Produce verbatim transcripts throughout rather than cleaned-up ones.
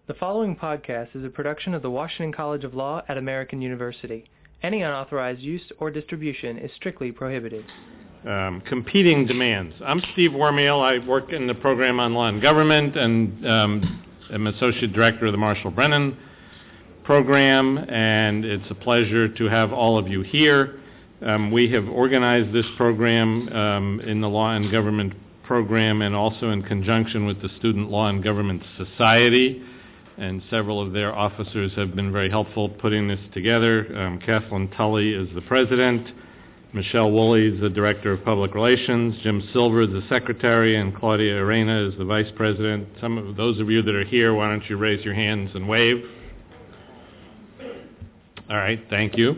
The following podcast is a production of the Washington College of Law at American University. Any unauthorized use or distribution is strictly prohibited. Um, competing demands. I'm Steve Wormiel. I work in the program on law and government and um, am associate director of the Marshall Brennan program, and it's a pleasure to have all of you here. Um, we have organized this program um, in the Law and Government program and also in conjunction with the Student Law and Government Society, and several of their officers have been very helpful putting this together. Um, Kathleen Tully is the president, Michelle Woolley is the director of public relations, Jim Silver is the secretary, and Claudia Arena is the vice president. Some of those of you that are here, why don't you raise your hands and wave? All right, thank you.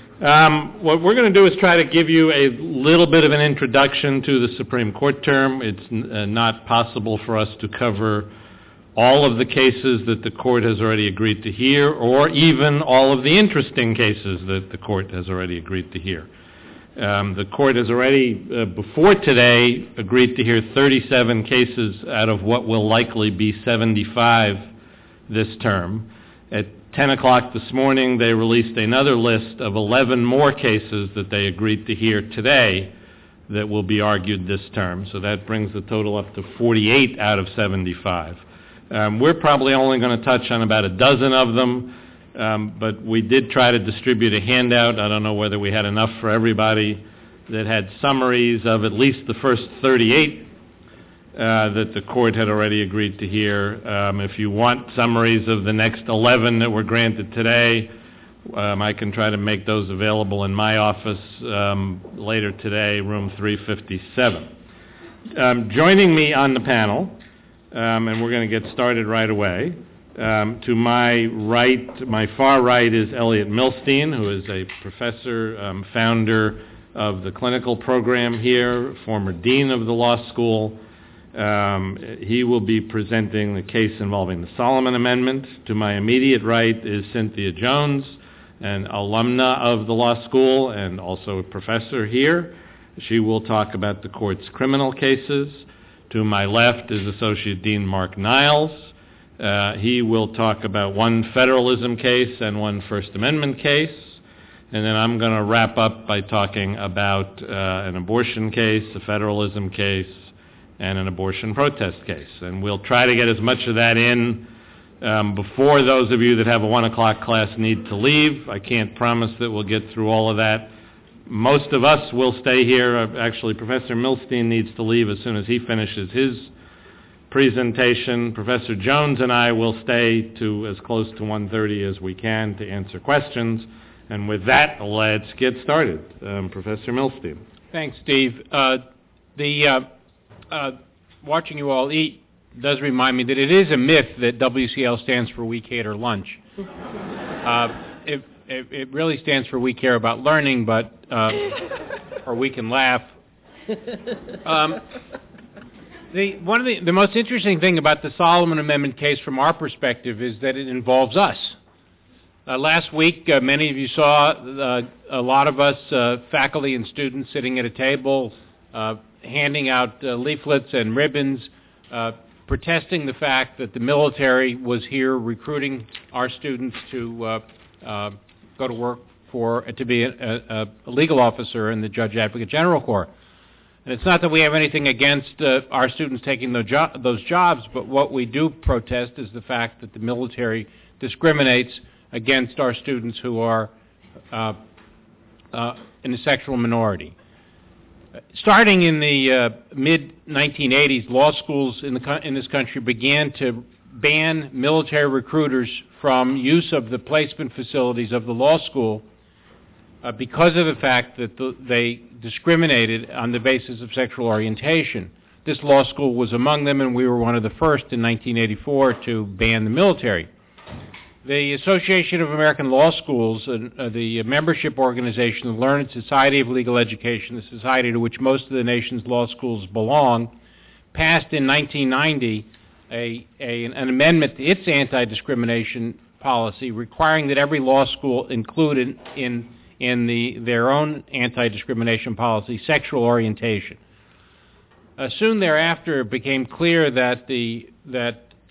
Um, what we're going to do is try to give you a little bit of an introduction to the Supreme Court term. It's n- uh, not possible for us to cover all of the cases that the court has already agreed to hear, or even all of the interesting cases that the court has already agreed to hear. Um, the court has already, uh, before today, agreed to hear thirty-seven cases out of what will likely be seventy-five this term. At ten o'clock this morning, they released another list of eleven more cases that they agreed to hear today that will be argued this term. So that brings the total up to forty-eight out of seventy-five. Um, we're probably only going to touch on about a dozen of them, um, but we did try to distribute a handout. I don't know whether we had enough for everybody that had summaries of at least the first thirty-eight uh, that the court had already agreed to hear. Um, if you want summaries of the next eleven that were granted today, um, I can try to make those available in my office um, later today, room three fifty-seven. Um, joining me on the panel, Um, and we're going to get started right away. Um, to my right, my far right, is Elliot Milstein, who is a professor, um, founder of the clinical program here, former dean of the law school. Um, he will be presenting the case involving the Solomon Amendment. To my immediate right is Cynthia Jones, an alumna of the law school and also a professor here. She will talk about the court's criminal cases. To my left is Associate Dean Mark Niles. Uh, he will talk about one federalism case and one First Amendment case. And then I'm going to wrap up by talking about uh, an abortion case, a federalism case, and an abortion protest case. And we'll try to get as much of that in um, before those of you that have a one o'clock class need to leave. I can't promise that we'll get through all of that. Most of us will stay here. Uh, actually, Professor Milstein needs to leave as soon as he finishes his presentation. Professor Jones and I will stay to as close to one thirty as we can to answer questions. And with that, let's get started. Um, Professor Milstein. Thanks, Steve. Uh, the uh, uh, watching you all eat does remind me that it is a myth that W C L stands for We Cater Lunch. Uh, it, It, it really stands for We Care About Learning, but uh, or We Can Laugh. Um, the one of the the most interesting thing about the Solomon Amendment case, from our perspective, is that it involves us. Uh, last week, uh, many of you saw uh, a lot of us, uh, faculty and students, sitting at a table, uh, handing out uh, leaflets and ribbons, uh, protesting the fact that the military was here recruiting our students to Uh, uh, go to work for to be a, a, a legal officer in the Judge Advocate General Corps. And it's not that we have anything against uh, our students taking those, jo- those jobs, but what we do protest is the fact that the military discriminates against our students who are uh, uh, in the sexual minority. Starting in the uh, mid nineteen eighties, law schools in the co- in this country began to ban military recruiters from use of the placement facilities of the law school uh, because of the fact that the, they discriminated on the basis of sexual orientation. This law school was among them, and we were one of the first in nineteen eighty-four to ban the military. The Association of American Law Schools, uh, uh, the membership organization, the Learned Society of Legal Education, the society to which most of the nation's law schools belong, passed in nineteen ninety A, a, an amendment to its anti-discrimination policy requiring that every law school include in, in, in the, their own anti-discrimination policy sexual orientation. Uh, soon thereafter, it became clear that, the, that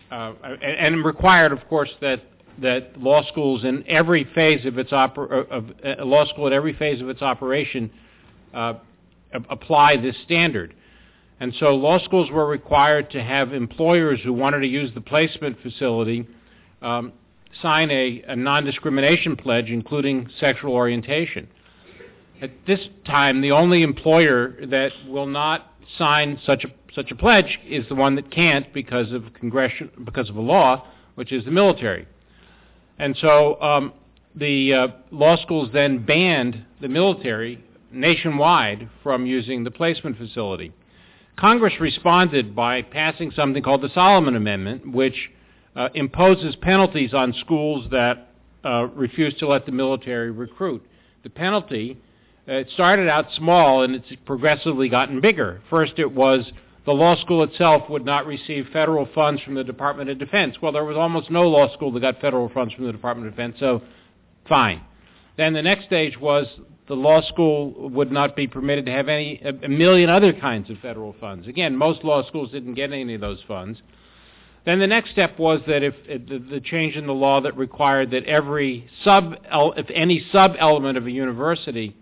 uh, and, and required, of course, that that law schools in every phase of its oper- of uh, law school at every phase of its operation uh, apply this standard. And so law schools were required to have employers who wanted to use the placement facility um, sign a, a non-discrimination pledge, including sexual orientation. At this time, the only employer that will not sign such a such a pledge is the one that can't because of congression because of a law, which is the military. And so um, the uh, law schools then banned the military nationwide from using the placement facility. Congress responded by passing something called the Solomon Amendment, which uh, imposes penalties on schools that uh, refuse to let the military recruit. The penalty, uh, it started out small and it's progressively gotten bigger. First it was the law school itself would not receive federal funds from the Department of Defense. Well, there was almost no law school that got federal funds from the Department of Defense, so fine. Then the next stage was the law school would not be permitted to have any a, a million other kinds of federal funds. Again, most law schools didn't get any of those funds. Then the next step was that if, if the, the change in the law that required that every sub, if any sub-element of a university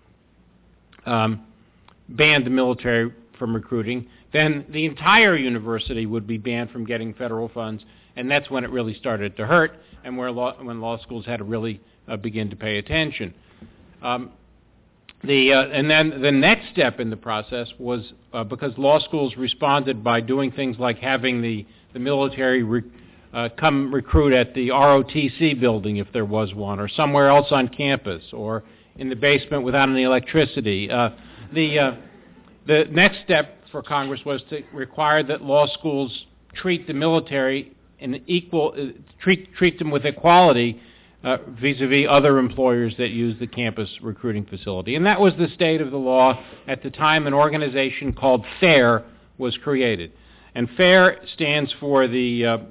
um, banned the military from recruiting, then the entire university would be banned from getting federal funds, and that's when it really started to hurt, and where law, when law schools had to really uh, begin to pay attention. Um, the, uh, and then the next step in the process was uh, because law schools responded by doing things like having the, the military re, uh, come recruit at the R O T C building if there was one, or somewhere else on campus, or in the basement without any electricity. Uh, the, uh, the next step for Congress was to require that law schools treat the military in equal, uh, treat treat them with equality uh, vis-a-vis other employers that use the campus recruiting facility. And that was the state of the law at the time an organization called FAIR was created. And FAIR stands for the uh,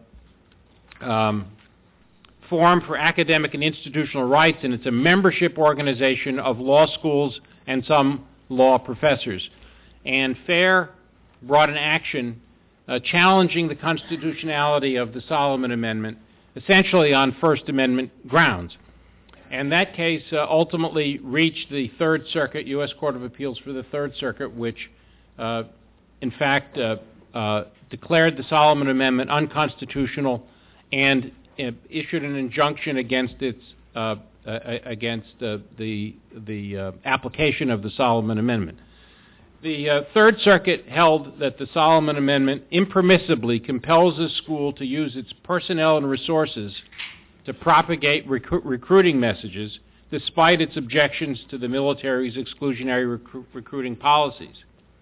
um, Forum for Academic and Institutional Rights, and it's a membership organization of law schools and some law professors. And FAIR brought an action uh, challenging the constitutionality of the Solomon Amendment, essentially on First Amendment grounds. And that case uh, ultimately reached the Third Circuit, U S Court of Appeals for the Third Circuit, which uh, in fact uh, uh, declared the Solomon Amendment unconstitutional and uh, issued an injunction against its uh, uh, against uh, the the uh, application of the Solomon Amendment. The uh, Third Circuit held that the Solomon Amendment impermissibly compels a school to use its personnel and resources to propagate recru- recruiting messages despite its objections to the military's exclusionary recru- recruiting policies.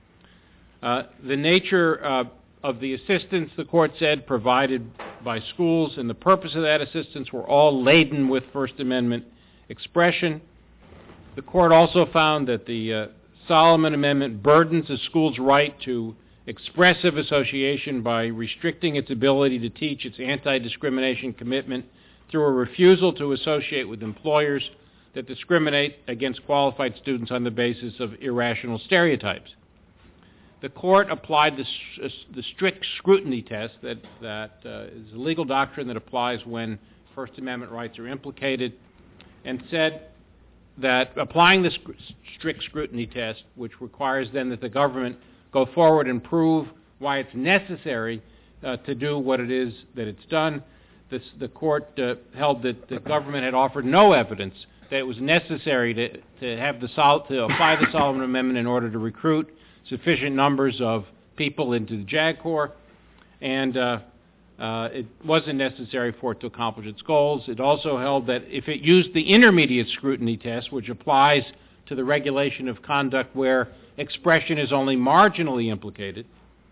Uh, the nature uh, of the assistance, the court said, provided by schools and the purpose of that assistance were all laden with First Amendment expression. The court also found that the uh, Solomon Amendment burdens a school's right to expressive association by restricting its ability to teach its anti-discrimination commitment through a refusal to associate with employers that discriminate against qualified students on the basis of irrational stereotypes. The court applied the, the strict scrutiny test that, that uh, is a legal doctrine that applies when First Amendment rights are implicated, and said that applying the strict scrutiny test, which requires then that the government go forward and prove why it's necessary uh, to do what it is that it's done, this, the court uh, held that the government had offered no evidence that it was necessary to, to have the Sol- to apply the Solomon Amendment in order to recruit sufficient numbers of people into the JAG Corps, and uh, Uh, it wasn't necessary for it to accomplish its goals. It also held that if it used the intermediate scrutiny test, which applies to the regulation of conduct where expression is only marginally implicated,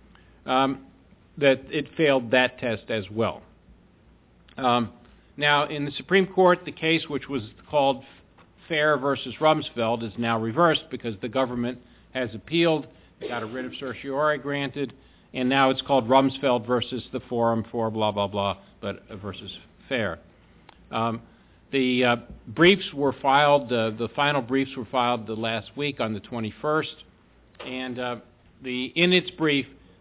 um, that it failed that test as well. Um, now, in the Supreme Court, the case which was called Fair versus Rumsfeld is now reversed because the government has appealed, got a writ of certiorari granted, and now it's called Rumsfeld versus the Forum for blah, blah, blah, but uh, versus Fair. Um, the uh, briefs were filed, uh, the final briefs were filed the last week on the twenty-first, and uh, the, in its brief,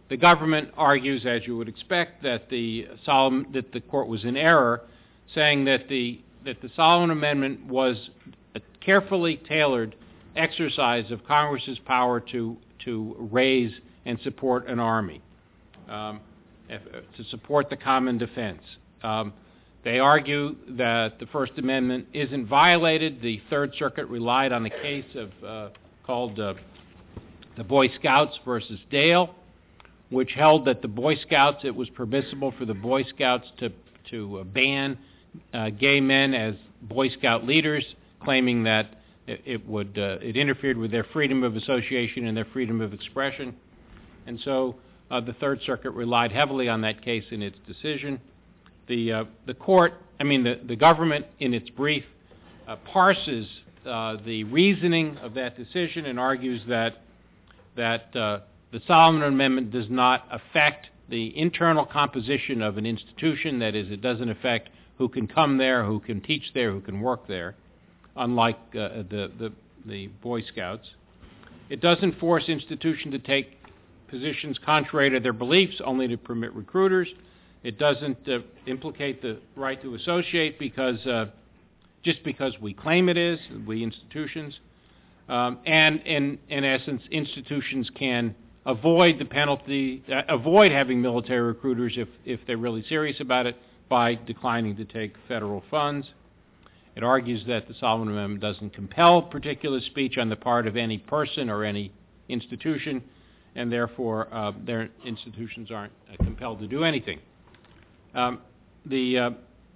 the government argues, as you would expect, that the Solomon, that the court was in error, saying that the that the Solomon Amendment was a carefully tailored exercise of Congress's power to to raise and support an army, um, if, to support the common defense. Um, they argue that the First Amendment isn't violated. The Third Circuit relied on a case of uh, called uh, the Boy Scouts versus Dale, which held that the Boy Scouts, it was permissible for the Boy Scouts to to uh, ban uh, gay men as Boy Scout leaders, claiming that it, it would uh, it interfered with their freedom of association and their freedom of expression. And so uh, the Third Circuit relied heavily on that case in its decision. The uh, the court, I mean the, the government in its brief uh, parses uh, the reasoning of that decision and argues that that uh, the Solomon Amendment does not affect the internal composition of an institution. That is, it doesn't affect who can come there, who can teach there, who can work there, unlike uh, the, the, the Boy Scouts. It doesn't force institutions to take positions contrary to their beliefs, only to permit recruiters. It doesn't uh, implicate the right to associate because uh, just because we claim it is, we institutions. Um, and in, in essence, institutions can avoid the penalty, uh, avoid having military recruiters if, if they're really serious about it by declining to take federal funds. It argues that the Solomon Amendment doesn't compel particular speech on the part of any person or any institution, and therefore uh, their institutions aren't uh, compelled to do anything. Um, the uh,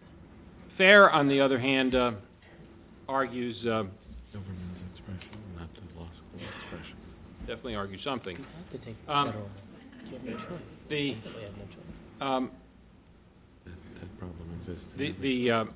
FAIR, on the other hand, uh, argues uh, Government expression, not the law school expression. definitely argues something. You have to take Um, federal. You have no choice. The We have no choice. um, That, that problem exists. in the every the uh, case.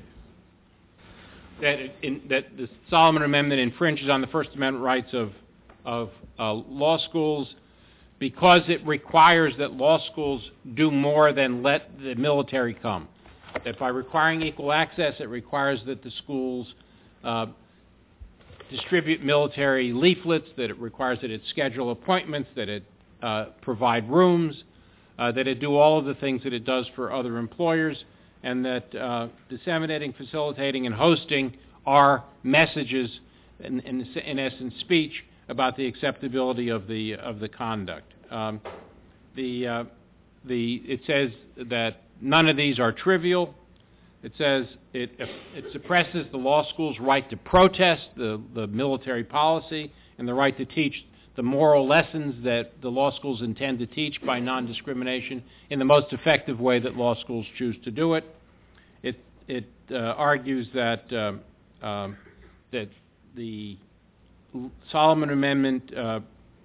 that it- in, that the Solomon Amendment infringes on the First Amendment rights of of uh, law schools because it requires that law schools do more than let the military come. That by requiring equal access, it requires that the schools uh, distribute military leaflets, that it requires that it schedule appointments, that it uh, provide rooms, uh, that it do all of the things that it does for other employers, and that uh, disseminating, facilitating, and hosting are messages, in, in, in essence, speech about the acceptability of the of the conduct. Um, the uh, the it says that none of these are trivial. It says it it suppresses the law school's right to protest the, the military policy and the right to teach the moral lessons that the law schools intend to teach by non-discrimination in the most effective way that law schools choose to do it. It it uh, argues that um, um, that the Solomon Amendment uh,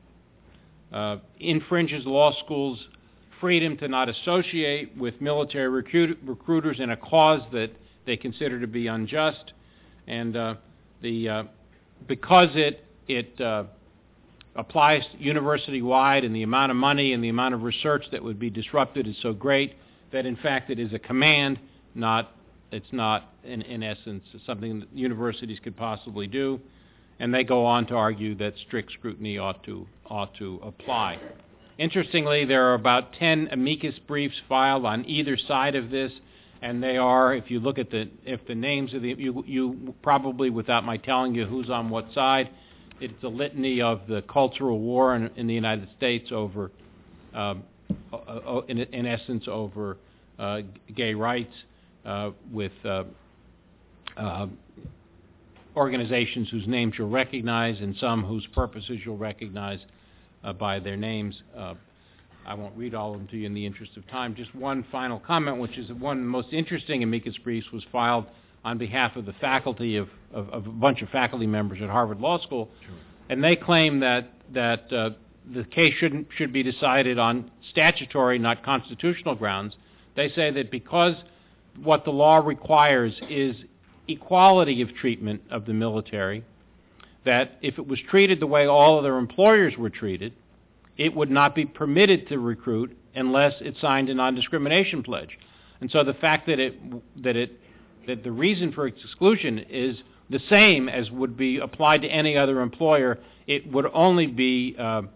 uh, infringes law schools' freedom to not associate with military recruit, recruiters in a cause that they consider to be unjust, and uh, the uh, because it it uh, applies university-wide, and the amount of money and the amount of research that would be disrupted is so great that in fact it is a command, not it's not in, in essence something that universities could possibly do. And they go on to argue that strict scrutiny ought to ought to apply. Interestingly, there are about ten amicus briefs filed on either side of this, and they are, if you look at the if the names of the you, you probably, without my telling you who's on what side, it's a litany of the cultural war in, in the United States over, um, uh, in, in essence, over uh, gay rights, uh, with uh, uh, organizations whose names you'll recognize and some whose purposes you'll recognize uh, by their names. Uh, I won't read all of them to you in the interest of time. Just one final comment, which is that one of the most interesting amicus briefs was filed on behalf of the faculty of, of, of a bunch of faculty members at Harvard Law School, sure. And they claim that that uh, the case shouldn't should be decided on statutory, not constitutional grounds. They say that because what the law requires is equality of treatment of the military, that if it was treated the way all other employers were treated, it would not be permitted to recruit unless it signed a non-discrimination pledge. And so the fact that it that it that the reason for its exclusion is the same as would be applied to any other employer, it would only be uh,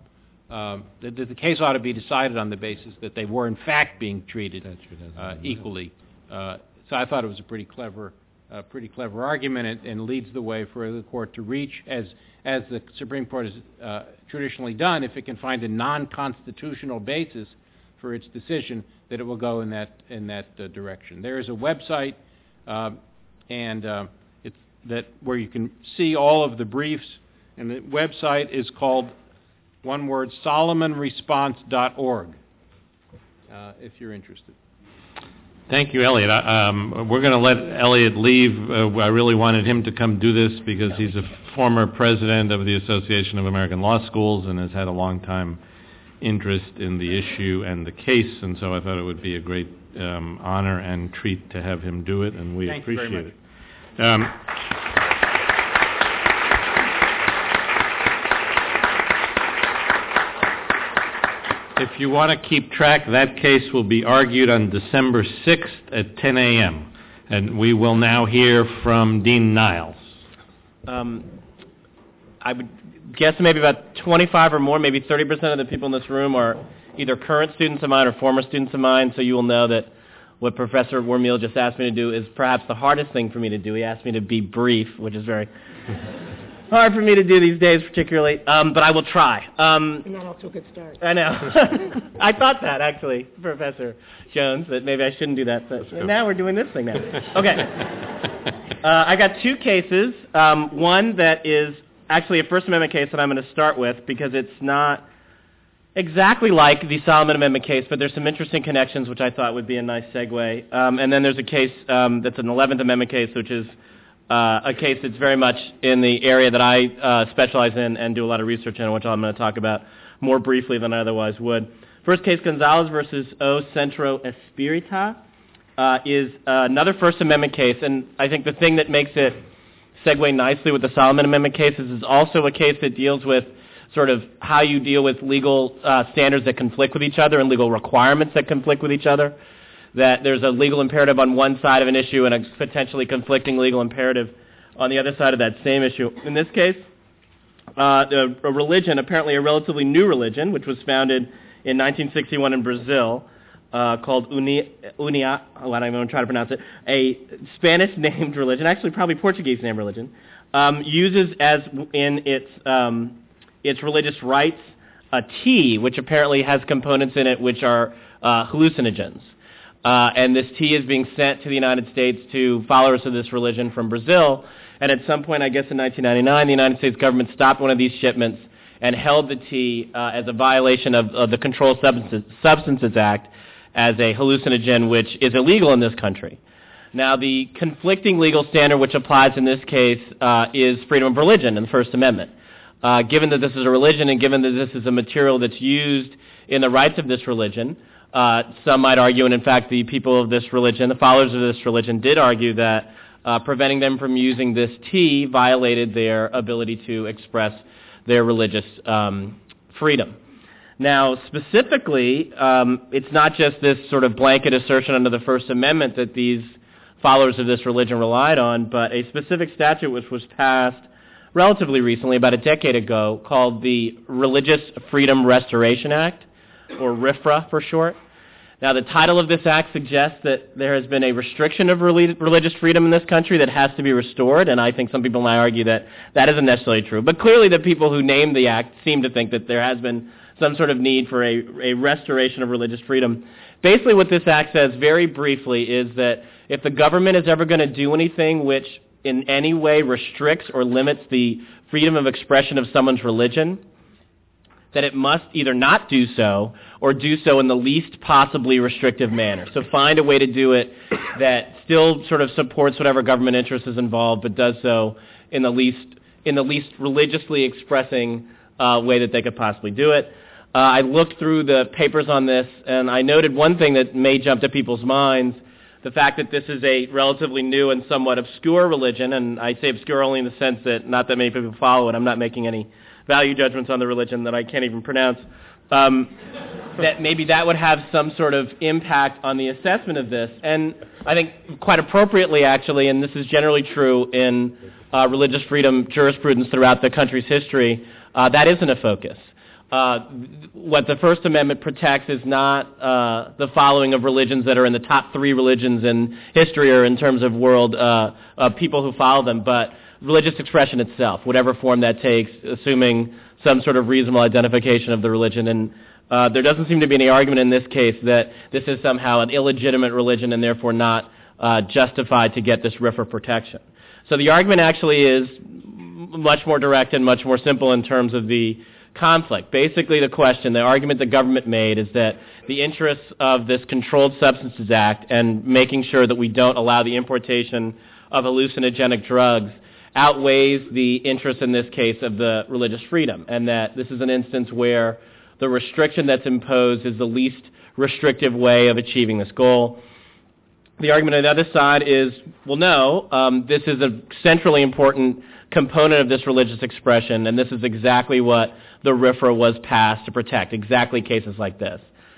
um, that, that the case ought to be decided on the basis that they were in fact being treated uh, equally. Uh, so I thought it was a pretty clever, uh, pretty clever argument, and, and leads the way for the court to reach, as as the Supreme Court has uh, traditionally done, if it can find a non-constitutional basis for its decision, that it will go in that in that uh, direction. There is a website, uh, and uh, it's that where you can see all of the briefs, and the website is called, one word, solomon response dot org, uh, if you're interested. Thank you, Elliot. I, um, we're going to let Elliot leave. Uh, I really wanted him to come do this because he's a former president of the Association of American Law Schools and has had a long time interest in the issue and the case, and so I thought it would be a great um, honor and treat to have him do it, and we Thank appreciate you very much. it. Um, If you want to keep track, that case will be argued on December sixth at ten a.m. And we will now hear from Dean Niles. Um, I would guess maybe about twenty-five or more, maybe thirty percent of the people in this room are either current students of mine or former students of mine, so you will know that what Professor Wormiel just asked me to do is perhaps the hardest thing for me to do. He asked me to be brief, which is very hard for me to do these days particularly, um, but I will try. Um, You're not off to a good start. I know. I thought that, actually, Professor Jones, that maybe I shouldn't do that, but now we're doing this thing now. Okay. Uh, I got two cases. Um, one that is actually a First Amendment case that I'm going to start with because it's not exactly like the Solomon Amendment case, but there's some interesting connections which I thought would be a nice segue. Um, and then there's a case um, that's an eleventh Amendment case, which is uh, a case that's very much in the area that I uh, specialize in and do a lot of research in, which I'm going to talk about more briefly than I otherwise would. First case, Gonzalez versus O Centro Espirita, uh, is uh, another First Amendment case, and I think the thing that makes it segue nicely with the Solomon Amendment cases is also a case that deals with sort of how you deal with legal uh, standards that conflict with each other and legal requirements that conflict with each other, that there's a legal imperative on one side of an issue and a potentially conflicting legal imperative on the other side of that same issue. In this case, uh, a, a religion, apparently a relatively new religion, which was founded in nineteen sixty-one in Brazil, uh, called Uni, Unia, oh, I don't even try to pronounce it, a Spanish-named religion, actually probably Portuguese-named religion, um, uses as in its um, its religious rites a tea, which apparently has components in it which are uh, hallucinogens. Uh, and this tea is being sent to the United States to followers of this religion from Brazil. And at some point, I guess in nineteen ninety-nine, the United States government stopped one of these shipments and held the tea uh, as a violation of, of the Controlled Substances, Substances Act as a hallucinogen, which is illegal in this country. Now, the conflicting legal standard which applies in this case uh, is freedom of religion in the First Amendment. Uh, given that this is a religion and given that this is a material that's used in the rites of this religion, uh, some might argue, and in fact the people of this religion, the followers of this religion, did argue that uh, preventing them from using this tea violated their ability to express their religious um, freedom. Now, specifically, um, it's not just this sort of blanket assertion under the First Amendment that these followers of this religion relied on, but a specific statute which was passed relatively recently, about a decade ago, called the Religious Freedom Restoration Act, or RFRA for short. Now, the title of this act suggests that there has been a restriction of relig- religious freedom in this country that has to be restored, and I think some people might argue that that isn't necessarily true. But clearly the people who named the act seem to think that there has been some sort of need for a, a restoration of religious freedom. Basically what this act says, very briefly, is that if the government is ever going to do anything which in any way restricts or limits the freedom of expression of someone's religion, that it must either not do so or do so in the least possibly restrictive manner. So find a way to do it that still sort of supports whatever government interest is involved, but does so in the least in the least religiously expressing uh, way that they could possibly do it. Uh, I looked through the papers on this, and I noted one thing that may jump to people's minds: the fact that this is a relatively new and somewhat obscure religion, and I say obscure only in the sense that not that many people follow it. I'm not making any value judgments on the religion that I can't even pronounce. Um, that maybe that would have some sort of impact on the assessment of this. And I think quite appropriately, actually, and this is generally true in uh, religious freedom jurisprudence throughout the country's history, uh, that isn't a focus. uh, what the First Amendment protects is not uh, the following of religions that are in the top three religions in history or in terms of world uh, uh, people who follow them, but religious expression itself, whatever form that takes, assuming some sort of reasonable identification of the religion. And uh, there doesn't seem to be any argument in this case that this is somehow an illegitimate religion and therefore not uh, justified to get this R F R A protection. So the argument actually is much more direct and much more simple in terms of the conflict. Basically, the question, the argument the government made is that the interests of this Controlled Substances Act and making sure that we don't allow the importation of hallucinogenic drugs outweighs the interest in this case of the religious freedom, and that this is an instance where the restriction that's imposed is the least restrictive way of achieving this goal. The argument on the other side is, well, no, um, this is a centrally important component of this religious expression, and this is exactly what the R F R A was passed to protect, exactly cases like this.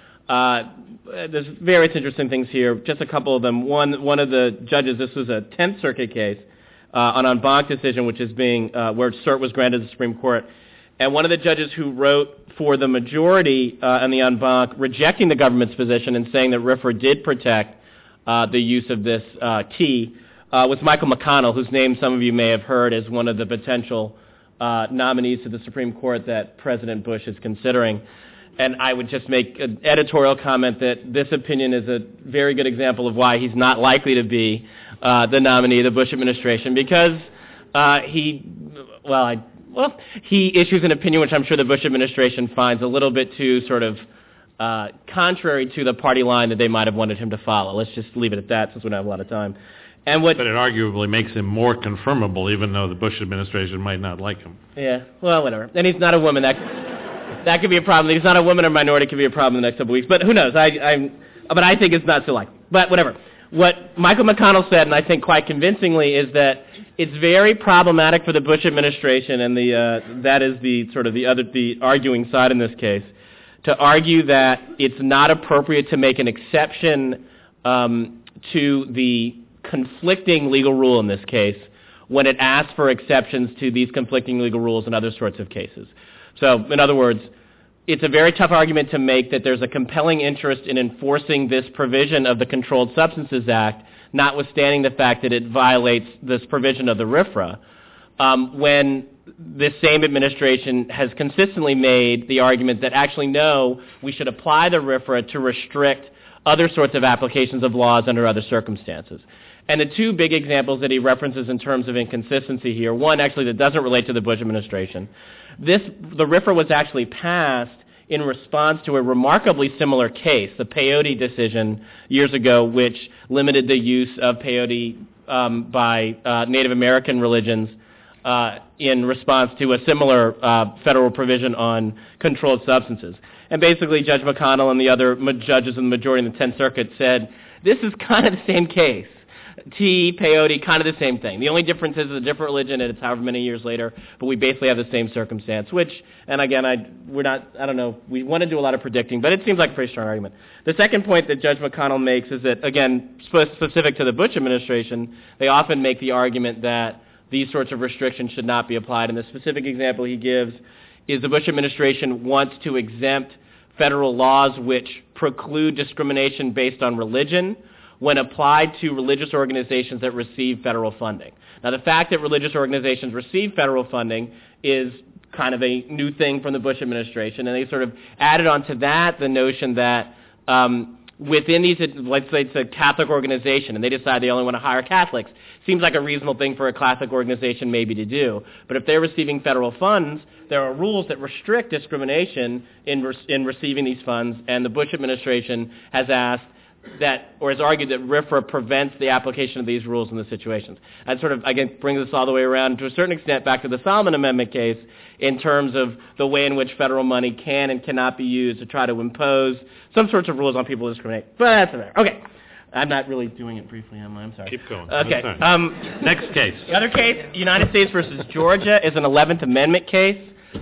Uh, there's various interesting things here, just a couple of them. One, one of the judges, this was a Tenth Circuit case, uh, an en banc decision, which is being, uh, where cert was granted to the Supreme Court, and one of the judges who wrote for the majority uh, on the en banc, rejecting the government's position and saying that R F R A did protect uh, the use of this uh, T, uh, was Michael McConnell, whose name some of you may have heard as one of the potential uh, nominees to the Supreme Court that President Bush is considering. And I would just make an editorial comment that this opinion is a very good example of why he's not likely to be uh, the nominee of the Bush administration, because uh, he, well, I, well, he issues an opinion which I'm sure the Bush administration finds a little bit too sort of uh, contrary to the party line that they might have wanted him to follow. Let's just leave it at that since we don't have a lot of time. And what, but it arguably makes him more confirmable, even though the Bush administration might not like him. Yeah, well, whatever. And he's not a woman. That that could be a problem. He's not a woman or minority. Could be a problem in the next couple of weeks. But who knows? I, I'm, but I think it's not so likely. But whatever. What Michael McConnell said, and I think quite convincingly, is that it's very problematic for the Bush administration, and the uh, that is the sort of the other the arguing side in this case, to argue that it's not appropriate to make an exception um, to the conflicting legal rule in this case when it asks for exceptions to these conflicting legal rules in other sorts of cases. So, in other words, it's a very tough argument to make that there's a compelling interest in enforcing this provision of the Controlled Substances Act, notwithstanding the fact that it violates this provision of the R F R A, um, when this same administration has consistently made the argument that actually, no, we should apply the R F R A to restrict other sorts of applications of laws under other circumstances. And the two big examples that he references in terms of inconsistency here, one actually that doesn't relate to the Bush administration. This, the R F R A was actually passed in response to a remarkably similar case, the Peyote decision years ago, which limited the use of peyote um, by uh, Native American religions uh, in response to a similar uh, federal provision on controlled substances. And basically, Judge McConnell and the other ma- judges in the majority in the Tenth Circuit said, this is kind of the same case. Tea, peyote, kind of the same thing. The only difference is it's a different religion, and it's however many years later, but we basically have the same circumstance, which, and again, I, we're not, I don't know, we want to do a lot of predicting, but it seems like a pretty strong argument. The second point that Judge McConnell makes is that, again, sp- specific to the Bush administration, they often make the argument that these sorts of restrictions should not be applied, and the specific example he gives is the Bush administration wants to exempt federal laws which preclude discrimination based on religion when applied to religious organizations that receive federal funding. Now, the fact that religious organizations receive federal funding is kind of a new thing from the Bush administration, and they sort of added onto that the notion that um, within these, let's say it's a Catholic organization, and they decide they only want to hire Catholics, seems like a reasonable thing for a Catholic organization maybe to do. But if they're receiving federal funds, there are rules that restrict discrimination in, re- in receiving these funds, and the Bush administration has asked that, or has argued that R F R A prevents the application of these rules in the situations. And sort of, again, brings us all the way around to a certain extent back to the Solomon Amendment case in terms of the way in which federal money can and cannot be used to try to impose some sorts of rules on people who discriminate. But that's there. Okay. I'm not really doing it briefly, am I? I'm sorry. Keep going. Okay. Um, Next case. The other case, United States versus Georgia, is an eleventh Amendment case.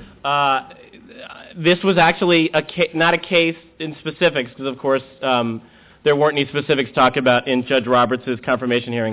Uh, this was actually a ca- not a case in specifics, because, of course, um, there weren't any specifics talked about in Judge Roberts' confirmation hearings.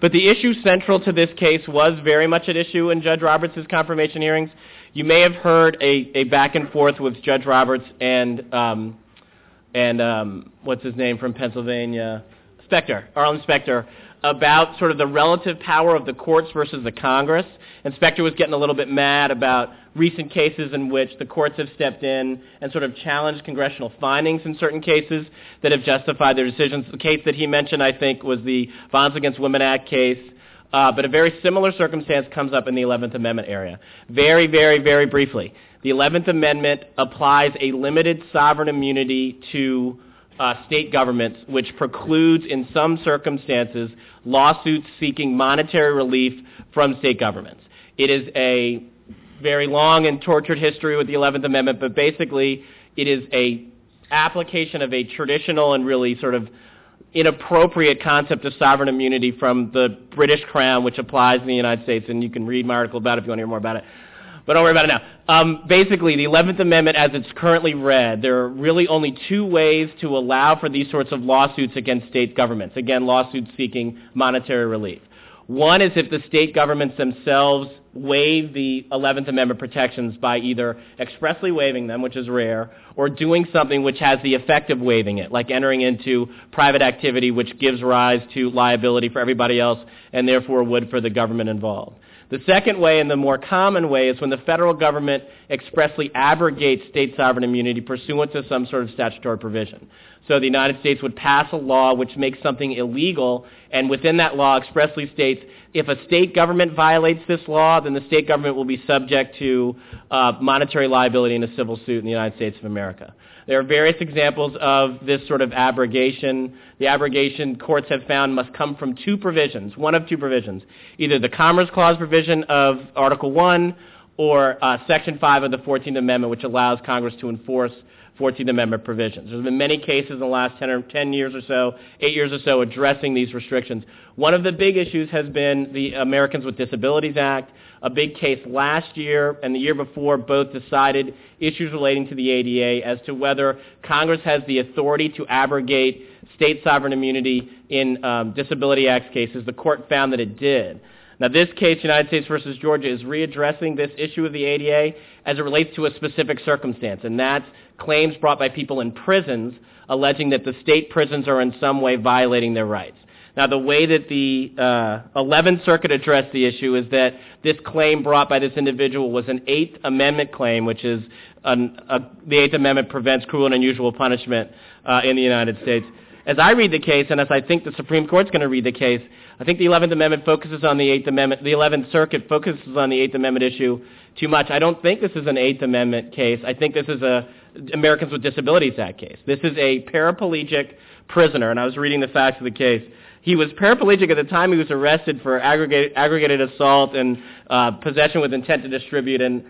But the issue central to this case was very much at issue in Judge Roberts' confirmation hearings. You may have heard a, a back and forth with Judge Roberts and, um, and um, what's his name from Pennsylvania, Specter, Arlen Specter, about sort of the relative power of the courts versus the Congress. And Specter was getting a little bit mad about recent cases in which the courts have stepped in and sort of challenged congressional findings in certain cases that have justified their decisions. The case that he mentioned, I think, was the Violence Against Women Act case. Uh, but a very similar circumstance comes up in the eleventh Amendment area. Very, very, very briefly. The eleventh Amendment applies a limited sovereign immunity to Uh, state governments, which precludes, in some circumstances, lawsuits seeking monetary relief from state governments. It is a very long and tortured history with the eleventh Amendment, but basically it is a application of a traditional and really sort of inappropriate concept of sovereign immunity from the British Crown, which applies in the United States, and you can read my article about it if you want to hear more about it. But don't worry about it now. Um, basically, the eleventh Amendment, as it's currently read, there are really only two ways to allow for these sorts of lawsuits against state governments. Again, lawsuits seeking monetary relief. One is if the state governments themselves waive the eleventh Amendment protections by either expressly waiving them, which is rare, or doing something which has the effect of waiving it, like entering into private activity which gives rise to liability for everybody else and therefore would for the government involved. The second way, and the more common way, is when the federal government expressly abrogates state sovereign immunity pursuant to some sort of statutory provision. So the United States would pass a law which makes something illegal, and within that law expressly states if a state government violates this law, then the state government will be subject to uh, monetary liability in a civil suit in the United States of America. There are various examples of this sort of abrogation. The abrogation courts have found must come from two provisions, one of two provisions, either the Commerce Clause provision of Article one or uh, Section five of the fourteenth Amendment, which allows Congress to enforce fourteenth Amendment provisions. There's been many cases in the last ten, or ten years or so, eight years or so, addressing these restrictions. One of the big issues has been the Americans with Disabilities Act. A big case last year and the year before both decided issues relating to the A D A as to whether Congress has the authority to abrogate state sovereign immunity in um, Disability Act cases. The court found that it did. Now, this case, United States versus Georgia, is readdressing this issue of the A D A as it relates to a specific circumstance, and that's claims brought by people in prisons alleging that the state prisons are in some way violating their rights. Now, the way that the uh, eleventh Circuit addressed the issue is that this claim brought by this individual was an Eighth Amendment claim, which is an, a, the Eighth Amendment prevents cruel and unusual punishment uh, in the United States. As I read the case, and as I think the Supreme Court's going to read the case, I think the eleventh Amendment focuses on the Eighth Amendment, the eleventh Circuit focuses on the Eighth Amendment issue too much. I don't think this is an Eighth Amendment case. I think this is a Americans with Disabilities Act case. This is a paraplegic prisoner, and I was reading the facts of the case. He was paraplegic at the time he was arrested for aggregate, aggregated assault and uh, possession with intent to distribute, and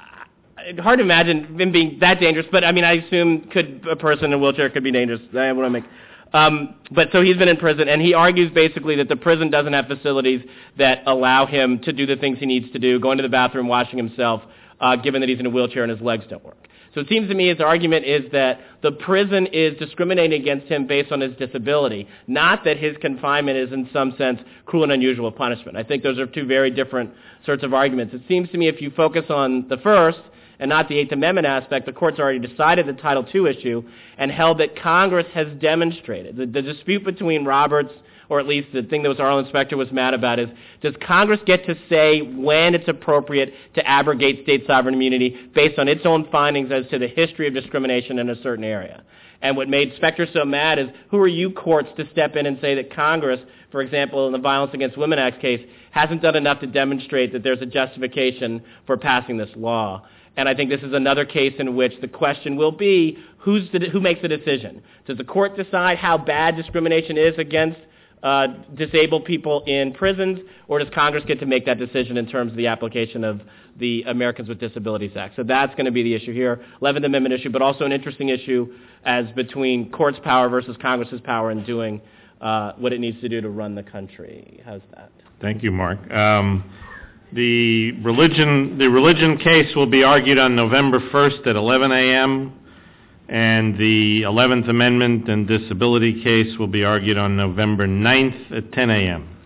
uh, hard to imagine him being that dangerous, but I mean, I assume could a person in a wheelchair could be dangerous. I want to make... Um, but so he's been in prison, and he argues basically that the prison doesn't have facilities that allow him to do the things he needs to do, going to the bathroom, washing himself, uh, given that he's in a wheelchair and his legs don't work. So it seems to me his argument is that the prison is discriminating against him based on his disability, not that his confinement is in some sense cruel and unusual punishment. I think those are two very different sorts of arguments. It seems to me if you focus on the first and not the Eighth Amendment aspect, the court's already decided the Title two issue and held that Congress has demonstrated. The, the dispute between Roberts, or at least the thing that was Arlen Specter was mad about, is does Congress get to say when it's appropriate to abrogate state sovereign immunity based on its own findings as to the history of discrimination in a certain area? And what made Specter so mad is who are you courts to step in and say that Congress, for example, in the Violence Against Women Act case, hasn't done enough to demonstrate that there's a justification for passing this law? And I think this is another case in which the question will be, who's the, who makes the decision? Does the court decide how bad discrimination is against uh, disabled people in prisons, or does Congress get to make that decision in terms of the application of the Americans with Disabilities Act? So that's going to be the issue here, eleventh Amendment issue, but also an interesting issue as between court's power versus Congress's power in doing uh, what it needs to do to run the country. How's that? Thank you, Mark. Um, The religion, the religion case will be argued on November first at eleven a.m., and the eleventh Amendment and disability case will be argued on November ninth at ten a.m.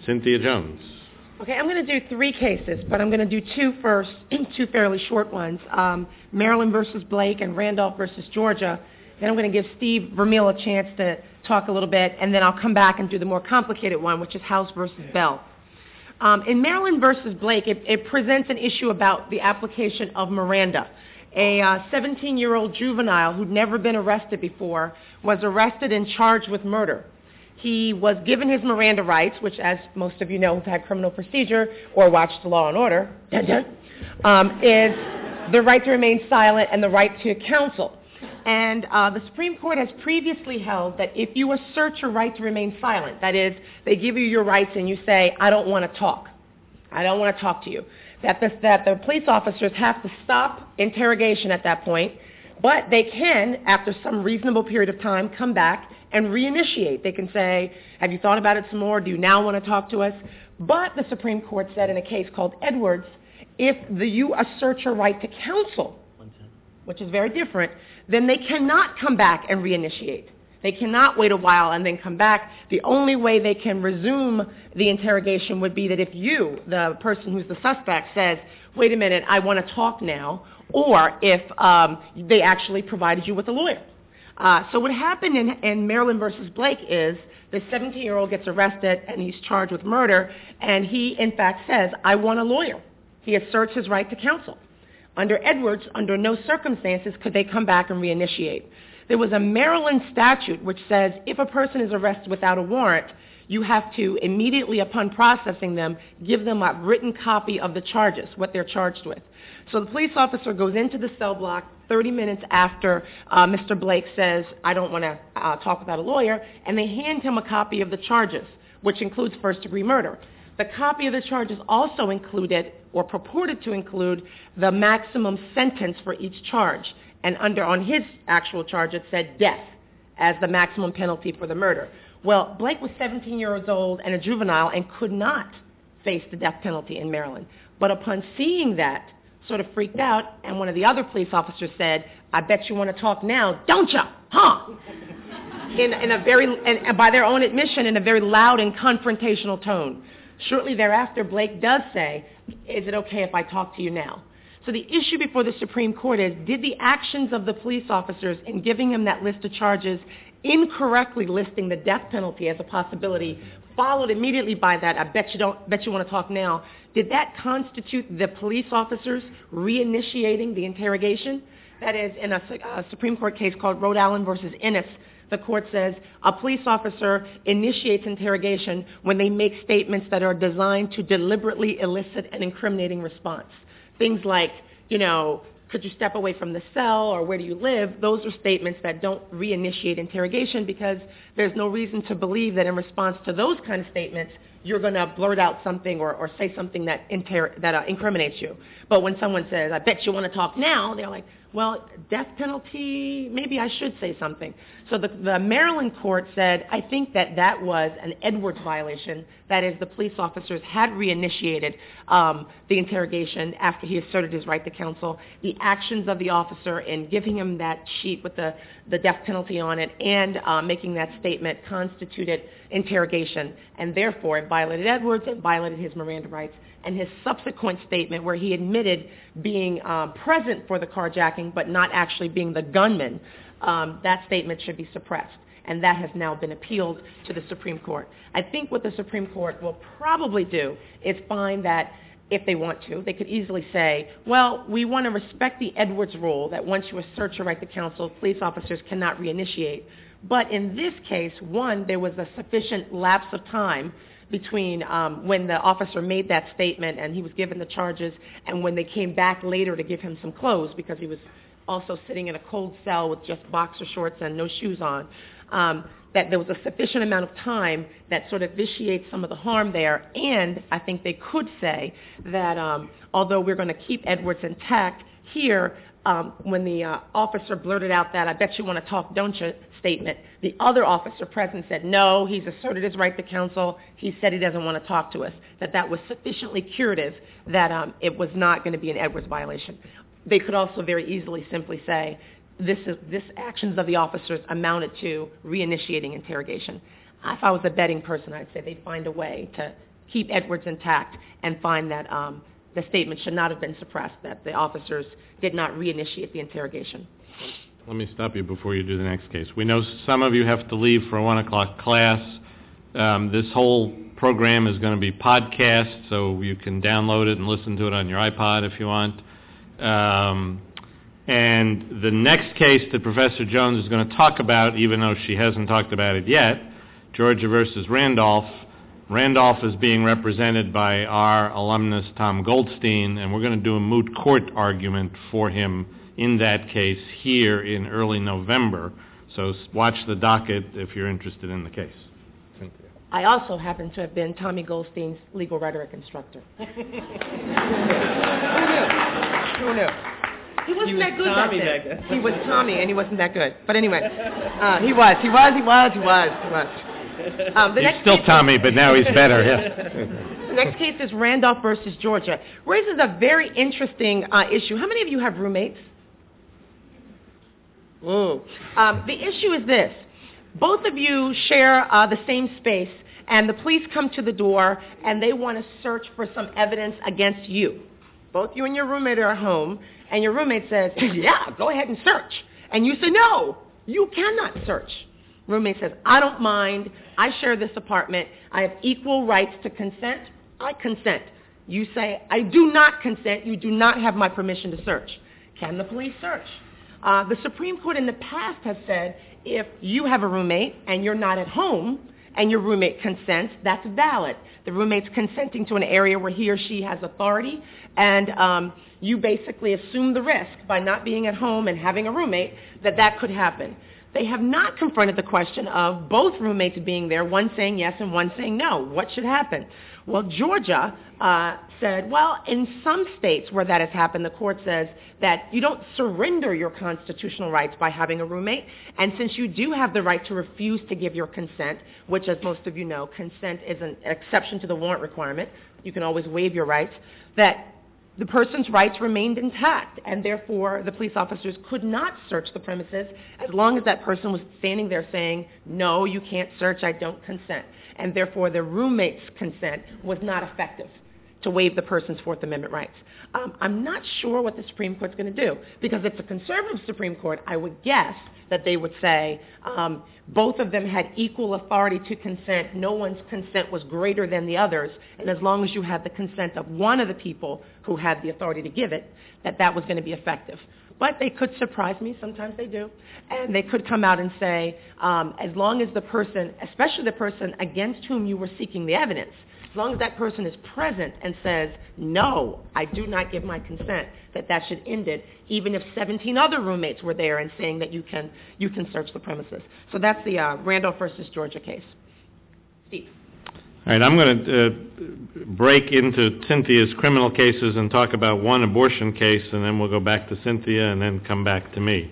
Cynthia Jones. Okay, I'm going to do three cases, but I'm going to do two first, two fairly short ones. Um, Maryland versus Blake and Randolph versus Georgia. Then I'm going to give Steve Vermeil a chance to talk a little bit, and then I'll come back and do the more complicated one, which is House versus Bell. Um, in Maryland versus Blake, it, it presents an issue about the application of Miranda. A uh, seventeen-year-old juvenile who'd never been arrested before was arrested and charged with murder. He was given his Miranda rights, which, as most of you know who've had criminal procedure or watched Law and Order, dun, dun, um, is the right to remain silent and the right to counsel. And uh, the Supreme Court has previously held that if you assert your right to remain silent, that is, they give you your rights and you say, I don't want to talk, I don't want to talk to you, that the, that the police officers have to stop interrogation at that point, but they can, after some reasonable period of time, come back and reinitiate. They can say, have you thought about it some more? Do you now want to talk to us? But the Supreme Court said in a case called Edwards, if the, you assert your right to counsel, which is very different, then they cannot come back and reinitiate. They cannot wait a while and then come back. The only way they can resume the interrogation would be that if you, the person who's the suspect, says, wait a minute, I want to talk now, or if um, they actually provided you with a lawyer. Uh, so what happened in, in Maryland versus Blake is the seventeen-year-old gets arrested and he's charged with murder, and he, in fact, says, I want a lawyer. He asserts his right to counsel. Under Edwards, under no circumstances could they come back and reinitiate. There was a Maryland statute which says if a person is arrested without a warrant, you have to immediately upon processing them, give them a written copy of the charges, what they're charged with. So the police officer goes into the cell block thirty minutes after uh, Mister Blake says, I don't want to uh, talk without a lawyer, and they hand him a copy of the charges, which includes first-degree murder. The copy of the charges also included, or purported to include, the maximum sentence for each charge. And under on his actual charge, it said death as the maximum penalty for the murder. Well, Blake was seventeen years old and a juvenile and could not face the death penalty in Maryland. But upon seeing that, sort of freaked out, and one of the other police officers said, I bet you want to talk now, don't you? Huh? In, in a very, and, and by their own admission, in a very loud and confrontational tone. Shortly thereafter, Blake does say, is it okay if I talk to you now? So the issue before the Supreme Court is, did the actions of the police officers in giving him that list of charges, incorrectly listing the death penalty as a possibility, followed immediately by that, I bet you don't, bet you want to talk now, did that constitute the police officers reinitiating the interrogation? That is, in a, a Supreme Court case called Rhode Island versus Innis, the court says a police officer initiates interrogation when they make statements that are designed to deliberately elicit an incriminating response. Things like, you know, could you step away from the cell, or where do you live? Those are statements that don't reinitiate interrogation because there's no reason to believe that in response to those kind of statements, you're going to blurt out something or, or say something that, inter- that uh, incriminates you. But when someone says, I bet you want to talk now, they're like, well, death penalty, maybe I should say something. So the, the Maryland court said, I think that that was an Edwards violation. That is, the police officers had reinitiated um, the interrogation after he asserted his right to counsel. The actions of the officer in giving him that sheet with the, the death penalty on it and uh, making that statement constituted interrogation, and therefore it violated Edwards, it violated his Miranda rights. And his subsequent statement where he admitted being uh, present for the carjacking but not actually being the gunman, um, that statement should be suppressed. And that has now been appealed to the Supreme Court. I think what the Supreme Court will probably do is find that if they want to, they could easily say, well, we want to respect the Edwards rule that once you assert your right to counsel, police officers cannot reinitiate. But in this case, one, there was a sufficient lapse of time between um, when the officer made that statement and he was given the charges and when they came back later to give him some clothes because he was also sitting in a cold cell with just boxer shorts and no shoes on, um, that there was a sufficient amount of time that sort of vitiates some of the harm there. And I think they could say that um, although we're going to keep Edwards intact here, um, when the uh, officer blurted out that, I bet you want to talk, don't you, statement, the other officer present said, no, he's asserted his right to counsel, he said he doesn't want to talk to us, that that was sufficiently curative that um, it was not going to be an Edwards violation. They could also very easily simply say, this is this actions of the officers amounted to reinitiating interrogation. If I was a betting person, I'd say they'd find a way to keep Edwards intact and find that um, the statement should not have been suppressed, that the officers did not reinitiate the interrogation. Let me stop you before you do the next case. We know some of you have to leave for a one o'clock class. Um, this whole program is going to be podcast, so you can download it and listen to it on your iPod if you want. Um, and the next case that Professor Jones is going to talk about, even though she hasn't talked about it yet, Georgia versus Randolph. Randolph is being represented by our alumnus Tom Goldstein, and we're going to do a moot court argument for him in that case here in early November. So watch the docket if you're interested in the case. Cynthia. I also happen to have been Tommy Goldstein's legal rhetoric instructor. Who knew? Who knew? He wasn't he was that good Tommy back then. back then. He was Tommy, and he wasn't that good. But anyway, uh, he was, he was, he was, he was, he was. Um, the He's next still case Tommy, is, but now he's better. Yeah. The next case is Randolph versus Georgia. Raises a very interesting uh, issue. How many of you have roommates? Ooh. Um, the issue is this. Both of you share uh, the same space, and the police come to the door, and they want to search for some evidence against you. Both you and your roommate are at home, and your roommate says, yeah, go ahead and search. And you say, no, you cannot search. Roommate says, I don't mind. I share this apartment. I have equal rights to consent. I consent. You say, I do not consent. You do not have my permission to search. Can the police search? Uh, the Supreme Court in the past has said if you have a roommate and you're not at home and your roommate consents, that's valid. The roommate's consenting to an area where he or she has authority, and um, you basically assume the risk by not being at home and having a roommate that that could happen. They have not confronted the question of both roommates being there, one saying yes and one saying no. What should happen? Well, Georgia uh, said, well, in some states where that has happened, the court says that you don't surrender your constitutional rights by having a roommate. And since you do have the right to refuse to give your consent, which, as most of you know, consent is an exception to the warrant requirement, you can always waive your rights, that the person's rights remained intact, and therefore the police officers could not search the premises as long as that person was standing there saying, no, you can't search, I don't consent. And therefore the roommate's consent was not effective to waive the person's Fourth Amendment rights. Um, I'm not sure what the Supreme Court's going to do, because it's a conservative Supreme Court. I would guess that they would say um, both of them had equal authority to consent. No one's consent was greater than the other's, and as long as you had the consent of one of the people who had the authority to give it, that that was going to be effective. But they could surprise me, sometimes they do, and they could come out and say, um, as long as the person, especially the person against whom you were seeking the evidence, as long as that person is present and says, no, I do not give my consent, that that should end it, even if seventeen other roommates were there and saying that you can you can search the premises. So that's the uh, Randolph versus Georgia case. Steve. All right, I'm going to uh, break into Cynthia's criminal cases and talk about one abortion case, and then we'll go back to Cynthia and then come back to me.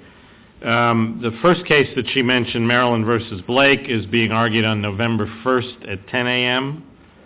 Um, the first case that she mentioned, Maryland versus Blake, is being argued on November first at ten a.m.,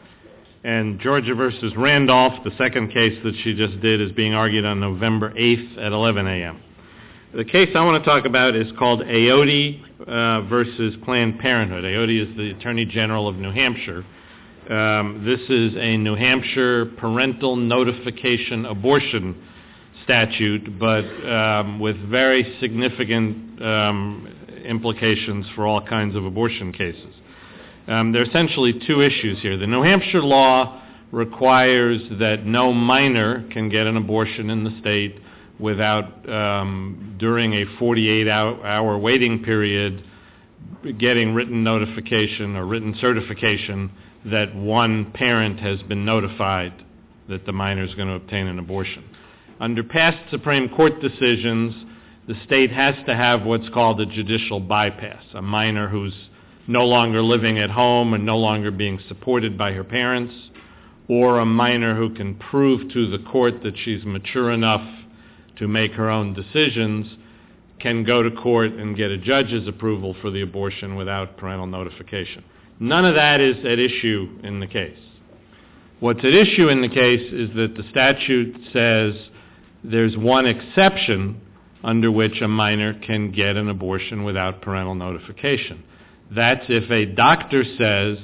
and Georgia versus Randolph, the second case that she just did, is being argued on November eighth at eleven a.m. The case I want to talk about is called Aote uh, versus Planned Parenthood. Aote is the Attorney General of New Hampshire. Um, this is a New Hampshire parental notification abortion statute, but um, with very significant um, implications for all kinds of abortion cases. Um, there are essentially two issues here. The New Hampshire law requires that no minor can get an abortion in the state without, um, during a forty-eight hour waiting period, getting written notification or written certification that one parent has been notified that the minor is going to obtain an abortion. Under past Supreme Court decisions, the state has to have what's called a judicial bypass, a minor who's no longer living at home and no longer being supported by her parents, or a minor who can prove to the court that she's mature enough to make her own decisions, can go to court and get a judge's approval for the abortion without parental notification. None of that is at issue in the case. What's at issue in the case is that the statute says there's one exception under which a minor can get an abortion without parental notification. That's if a doctor says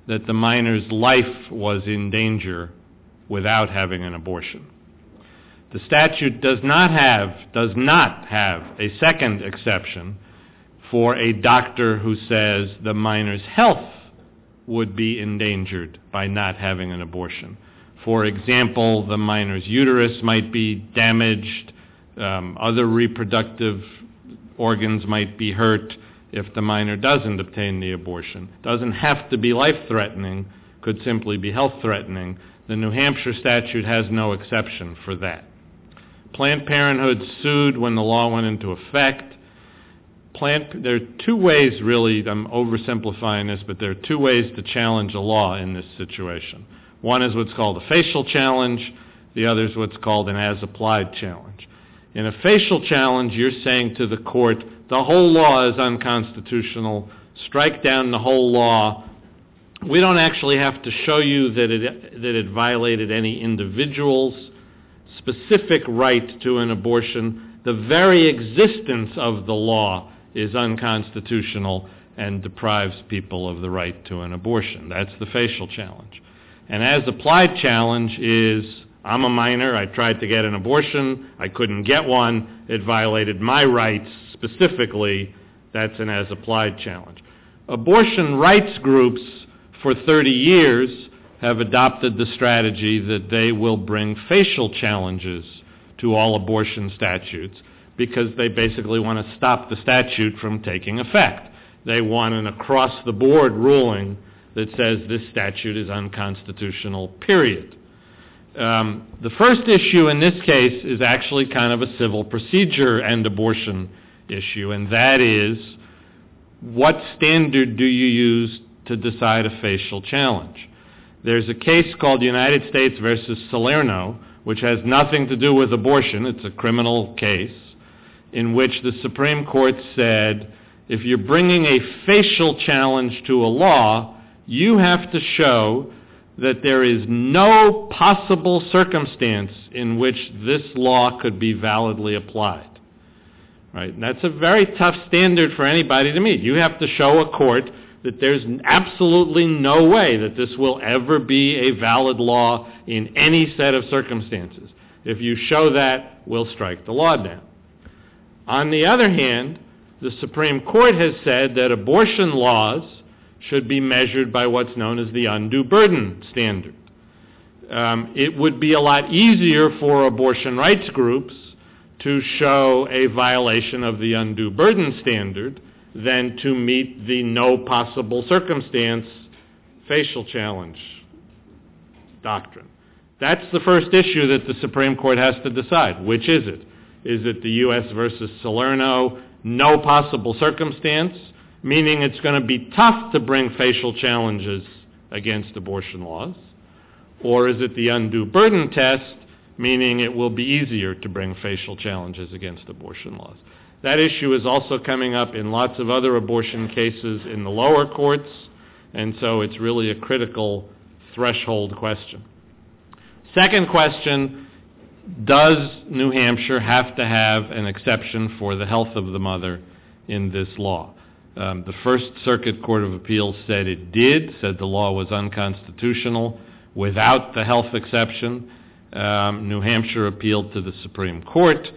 that the minor's life was in danger without having an abortion. The statute does not have, does not have a second exception for a doctor who says the minor's health would be endangered by not having an abortion. For example, the minor's uterus might be damaged, um, other reproductive organs might be hurt if the minor doesn't obtain the abortion. Doesn't have to be life-threatening, could simply be health-threatening. The New Hampshire statute has no exception for that. Planned Parenthood sued when the law went into effect. Planned, there are two ways, really, I'm oversimplifying this, but there are two ways to challenge a law in this situation. One is what's called a facial challenge. The other is what's called an as-applied challenge. In a facial challenge, you're saying to the court, the whole law is unconstitutional, strike down the whole law. We don't actually have to show you that it, that it violated any individual's specific right to an abortion. The very existence of the law is unconstitutional and deprives people of the right to an abortion. That's the facial challenge. An as-applied challenge is, I'm a minor, I tried to get an abortion, I couldn't get one, it violated my rights specifically, that's an as-applied challenge. Abortion rights groups for thirty years have adopted the strategy that they will bring facial challenges to all abortion statutes because they basically want to stop the statute from taking effect. They want an across-the-board ruling that says this statute is unconstitutional, period. Um, the first issue in this case is actually kind of a civil procedure and abortion issue, and that is, what standard do you use to decide a facial challenge? There's a case called United States versus Salerno, which has nothing to do with abortion. It's a criminal case in which the Supreme Court said, if you're bringing a facial challenge to a law, you have to show that there is no possible circumstance in which this law could be validly applied. Right? And that's a very tough standard for anybody to meet. You have to show a court that there's absolutely no way that this will ever be a valid law in any set of circumstances. If you show that, we'll strike the law down. On the other hand, the Supreme Court has said that abortion laws should be measured by what's known as the undue burden standard. Um, it would be a lot easier for abortion rights groups to show a violation of the undue burden standard than to meet the no possible circumstance facial challenge doctrine. That's the first issue that the Supreme Court has to decide. Which is it? Is it the U S versus Salerno, no possible circumstance, meaning it's going to be tough to bring facial challenges against abortion laws? Or is it the undue burden test, meaning it will be easier to bring facial challenges against abortion laws? That issue is also coming up in lots of other abortion cases in the lower courts, and so it's really a critical threshold question. Second question, does New Hampshire have to have an exception for the health of the mother in this law? Um, the First Circuit Court of Appeals said it did, said the law was unconstitutional without the health exception. Um, New Hampshire appealed to the Supreme Court.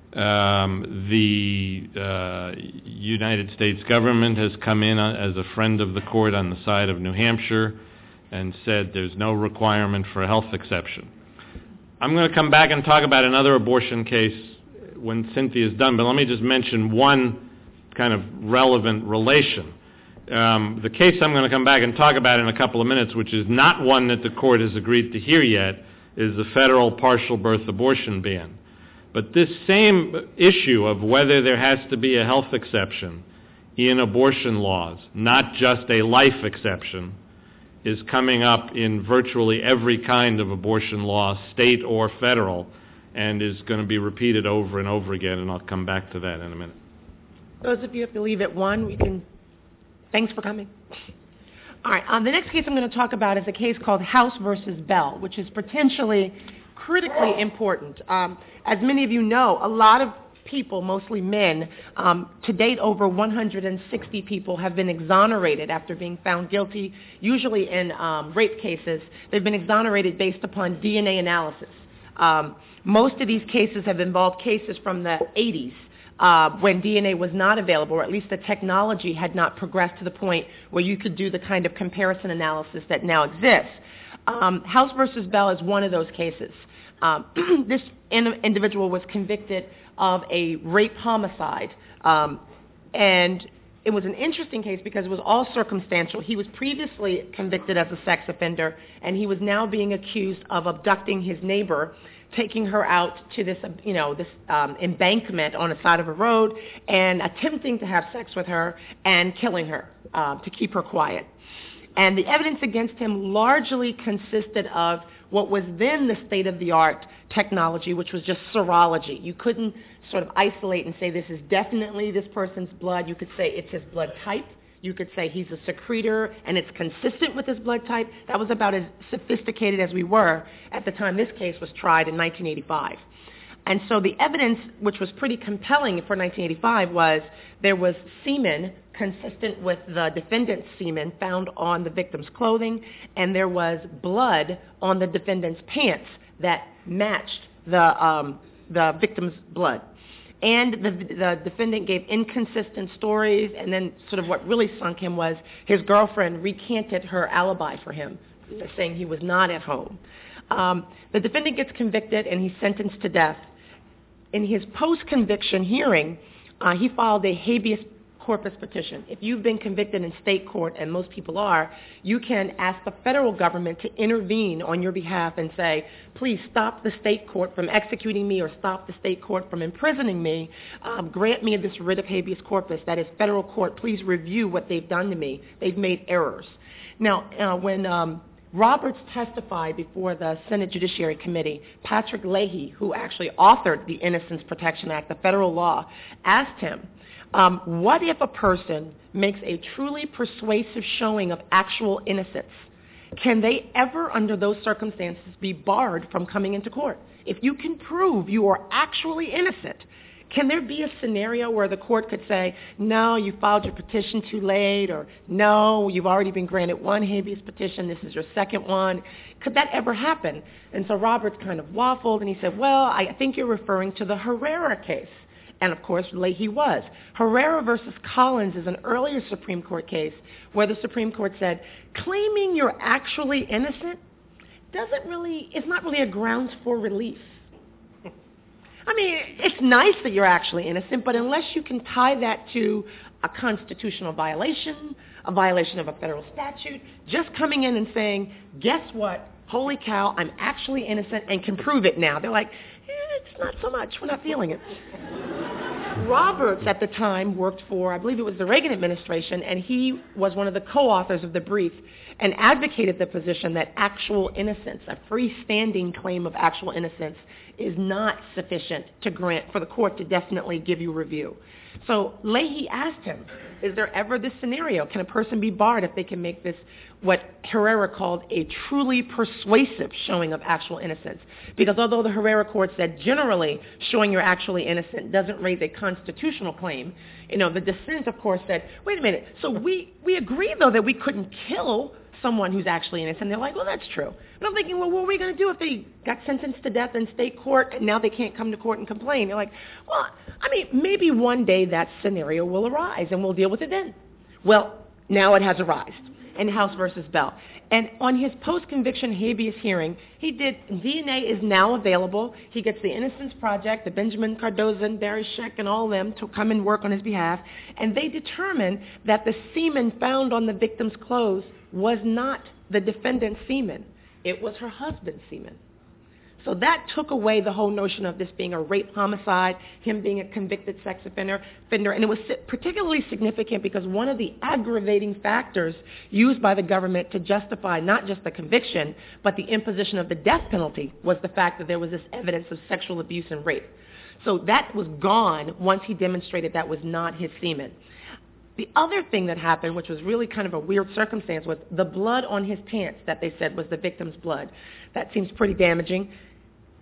Um, the uh, United States government has come in as a friend of the court on the side of New Hampshire and said there's no requirement for a health exception. I'm going to come back and talk about another abortion case when Cynthia's done, but let me just mention one kind of relevant relation. Um, the case I'm going to come back and talk about in a couple of minutes, which is not one that the court has agreed to hear yet, is the federal partial birth abortion ban. But this same issue of whether there has to be a health exception in abortion laws, not just a life exception, is coming up in virtually every kind of abortion law, state or federal, and is going to be repeated over and over again, and I'll come back to that in a minute. Those of you who have to leave at one, we can... Thanks for coming. All right, um, the next case I'm going to talk about is a case called House versus Bell, which is potentially critically important. Um, as many of you know, a lot of people, mostly men. Um, to date, over one hundred sixty people have been exonerated after being found guilty. Usually in um, rape cases, they've been exonerated based upon D N A analysis. Um, most of these cases have involved cases from the eighties. Uh, when D N A was not available, or at least the technology had not progressed to the point where you could do the kind of comparison analysis that now exists. Um, House versus Bell is one of those cases. Um, this in- individual was convicted of a rape homicide, um, and it was an interesting case because it was all circumstantial. He was previously convicted as a sex offender, and he was now being accused of abducting his neighbor, taking her out to this, you know, this um, embankment on the side of a road and attempting to have sex with her and killing her uh, to keep her quiet. And the evidence against him largely consisted of what was then the state-of-the-art technology, which was just serology. You couldn't sort of isolate and say this is definitely this person's blood. You could say it's his blood type. You could say he's a secretor and it's consistent with his blood type. That was about as sophisticated as we were at the time this case was tried in nineteen eighty-five. And so the evidence, which was pretty compelling for nineteen eighty-five, was there was semen consistent with the defendant's semen found on the victim's clothing, and there was blood on the defendant's pants that matched the, um, the victim's blood. And the, the defendant gave inconsistent stories, and then sort of what really sunk him was his girlfriend recanted her alibi for him, saying he was not at home. Um, the defendant gets convicted, and he's sentenced to death. In his post-conviction hearing, uh, he filed a habeas corpus petition. If you've been convicted in state court, and most people are, you can ask the federal government to intervene on your behalf and say, please stop the state court from executing me or stop the state court from imprisoning me. Um, grant me this writ of habeas corpus. That is, federal court, please review what they've done to me. They've made errors. Now, uh, when um, Roberts testified before the Senate Judiciary Committee, Patrick Leahy, who actually authored the Innocence Protection Act, the federal law, asked him, um, what if a person makes a truly persuasive showing of actual innocence? Can they ever, under those circumstances, be barred from coming into court? If you can prove you are actually innocent, can there be a scenario where the court could say, no, you filed your petition too late, or no, you've already been granted one habeas petition, this is your second one? Could that ever happen? And so Roberts kind of waffled, and he said, well, I think you're referring to the Herrera case. And of course, Leahy was. Herrera versus Collins is an earlier Supreme Court case where the Supreme Court said, claiming you're actually innocent doesn't really, it's not really a grounds for relief. I mean, it's nice that you're actually innocent, but unless you can tie that to a constitutional violation, a violation of a federal statute, just coming in and saying, guess what, holy cow, I'm actually innocent and can prove it now. They're like, eh, it's not so much, we're not feeling it. Roberts at the time worked for, I believe it was the Reagan administration, and he was one of the co-authors of the brief and advocated the position that actual innocence, a freestanding claim of actual innocence, is not sufficient to grant for the court to definitely give you review. So Leahy asked him, is there ever this scenario? Can a person be barred if they can make this, what Herrera called a truly persuasive showing of actual innocence? Because although the Herrera court said generally showing you're actually innocent doesn't raise a constitutional claim, you know, the dissent, of course, said, wait a minute, so we, we agree, though, that we couldn't kill someone who's actually innocent. They're like, well, that's true. And I'm thinking, well, what are we going to do if they got sentenced to death in state court and now they can't come to court and complain? They're like, well, I mean, maybe one day that scenario will arise and we'll deal with it then. Well, now it has arisen in House versus Bell. And on his post-conviction habeas hearing, he did, D N A is now available. He gets the Innocence Project, the Benjamin Cardoza and Barry Scheck and all of them to come and work on his behalf. And they determined that the semen found on the victim's clothes was not the defendant's semen. It was her husband's semen. So that took away the whole notion of this being a rape homicide, him being a convicted sex offender, offender. And it was particularly significant because one of the aggravating factors used by the government to justify not just the conviction, but the imposition of the death penalty was the fact that there was this evidence of sexual abuse and rape. So that was gone once he demonstrated that was not his semen. The other thing that happened, which was really kind of a weird circumstance, was the blood on his pants that they said was the victim's blood. That seems pretty damaging.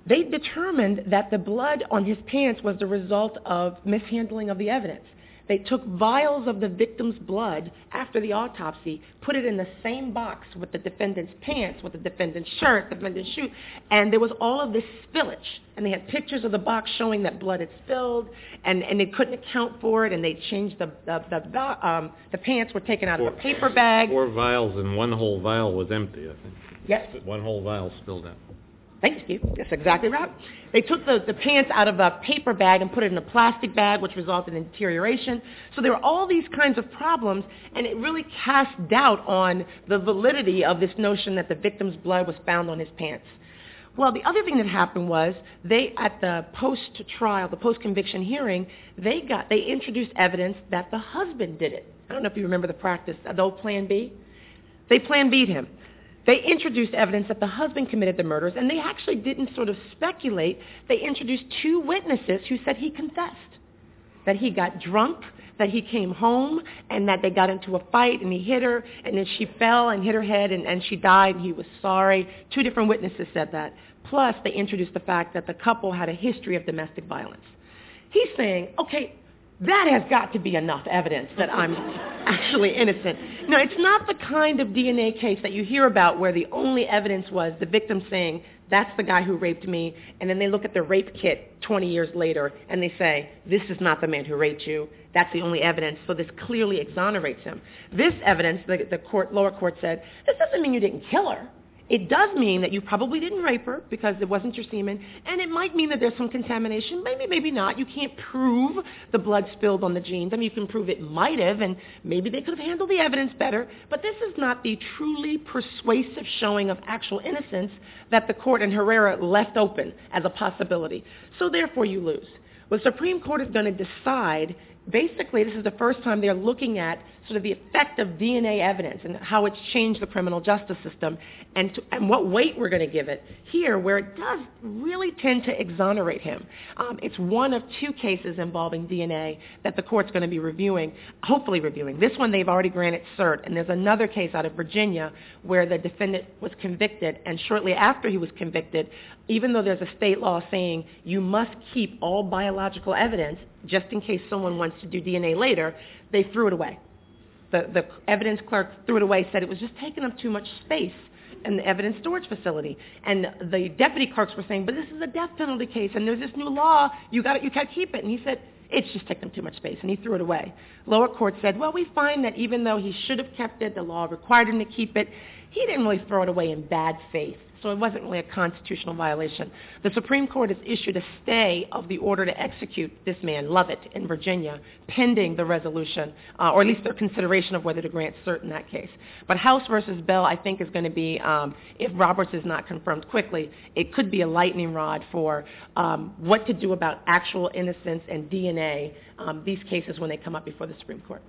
they determined that the blood on his pants was the result of mishandling of the evidence. They took vials of the victim's blood after the autopsy, put it in the same box with the defendant's pants, with the defendant's shirt, the defendant's shoe, and there was all of this spillage. And they had pictures of the box showing that blood had spilled, and, and they couldn't account for it, and they changed the the the, um, the pants were taken out four, of a paper bag. Four vials, and one whole vial was empty, I think. Yes. One whole vial spilled out. Thanks, Steve. That's exactly right. They took the, the pants out of a paper bag and put it in a plastic bag, which resulted in deterioration. So there were all these kinds of problems, and it really cast doubt on the validity of this notion that the victim's blood was found on his pants. Well, the other thing that happened was they, at the post-trial, the post-conviction hearing, they got they introduced evidence that the husband did it. I don't know if you remember the practice, the old Plan B. They Plan B'd him. They introduced evidence that the husband committed the murders, and they actually didn't sort of speculate. They introduced two witnesses who said he confessed, that he got drunk, that he came home, and that they got into a fight, and he hit her, and then she fell and hit her head, and, and she died, and he was sorry. Two different witnesses said that. Plus, they introduced the fact that the couple had a history of domestic violence. He's saying, okay, that has got to be enough evidence that I'm actually innocent. No, it's not the kind of D N A case that you hear about where the only evidence was the victim saying, that's the guy who raped me, and then they look at the rape kit twenty years later and they say, this is not the man who raped you. That's the only evidence, so this clearly exonerates him. This evidence, the, the court, lower court said, this doesn't mean you didn't kill her. It does mean that you probably didn't rape her because it wasn't your semen, and it might mean that there's some contamination. Maybe, maybe not. You can't prove the blood spilled on the jeans. I mean, you can prove it might have, and maybe they could have handled the evidence better, but this is not the truly persuasive showing of actual innocence that the court in Herrera left open as a possibility. So therefore, you lose. What the Supreme Court is going to decide, basically, this is the first time they're looking at sort of the effect of D N A evidence and how it's changed the criminal justice system and, to, and what weight we're going to give it here, where it does really tend to exonerate him. Um, it's one of two cases involving D N A that the court's going to be reviewing, hopefully reviewing. This one they've already granted cert, and there's another case out of Virginia where the defendant was convicted, and shortly after he was convicted, even though there's a state law saying you must keep all biological evidence just in case someone wants to do D N A later, they threw it away. The, the evidence clerk threw it away, said it was just taking up too much space in the evidence storage facility. And the deputy clerks were saying, but this is a death penalty case, and there's this new law, you got you can't keep it. And he said, it's just taking up too much space, and he threw it away. Lower court said, well, we find that even though he should have kept it, the law required him to keep it, he didn't really throw it away in bad faith. So it wasn't really a constitutional violation. The Supreme Court has issued a stay of the order to execute this man, Lovett, in Virginia, pending the resolution, uh, or at least their consideration of whether to grant cert in that case. But House versus Bell, I think, is going to be, um, if Roberts is not confirmed quickly, it could be a lightning rod for um, what to do about actual innocence and D N A, um, these cases when they come up before the Supreme Court.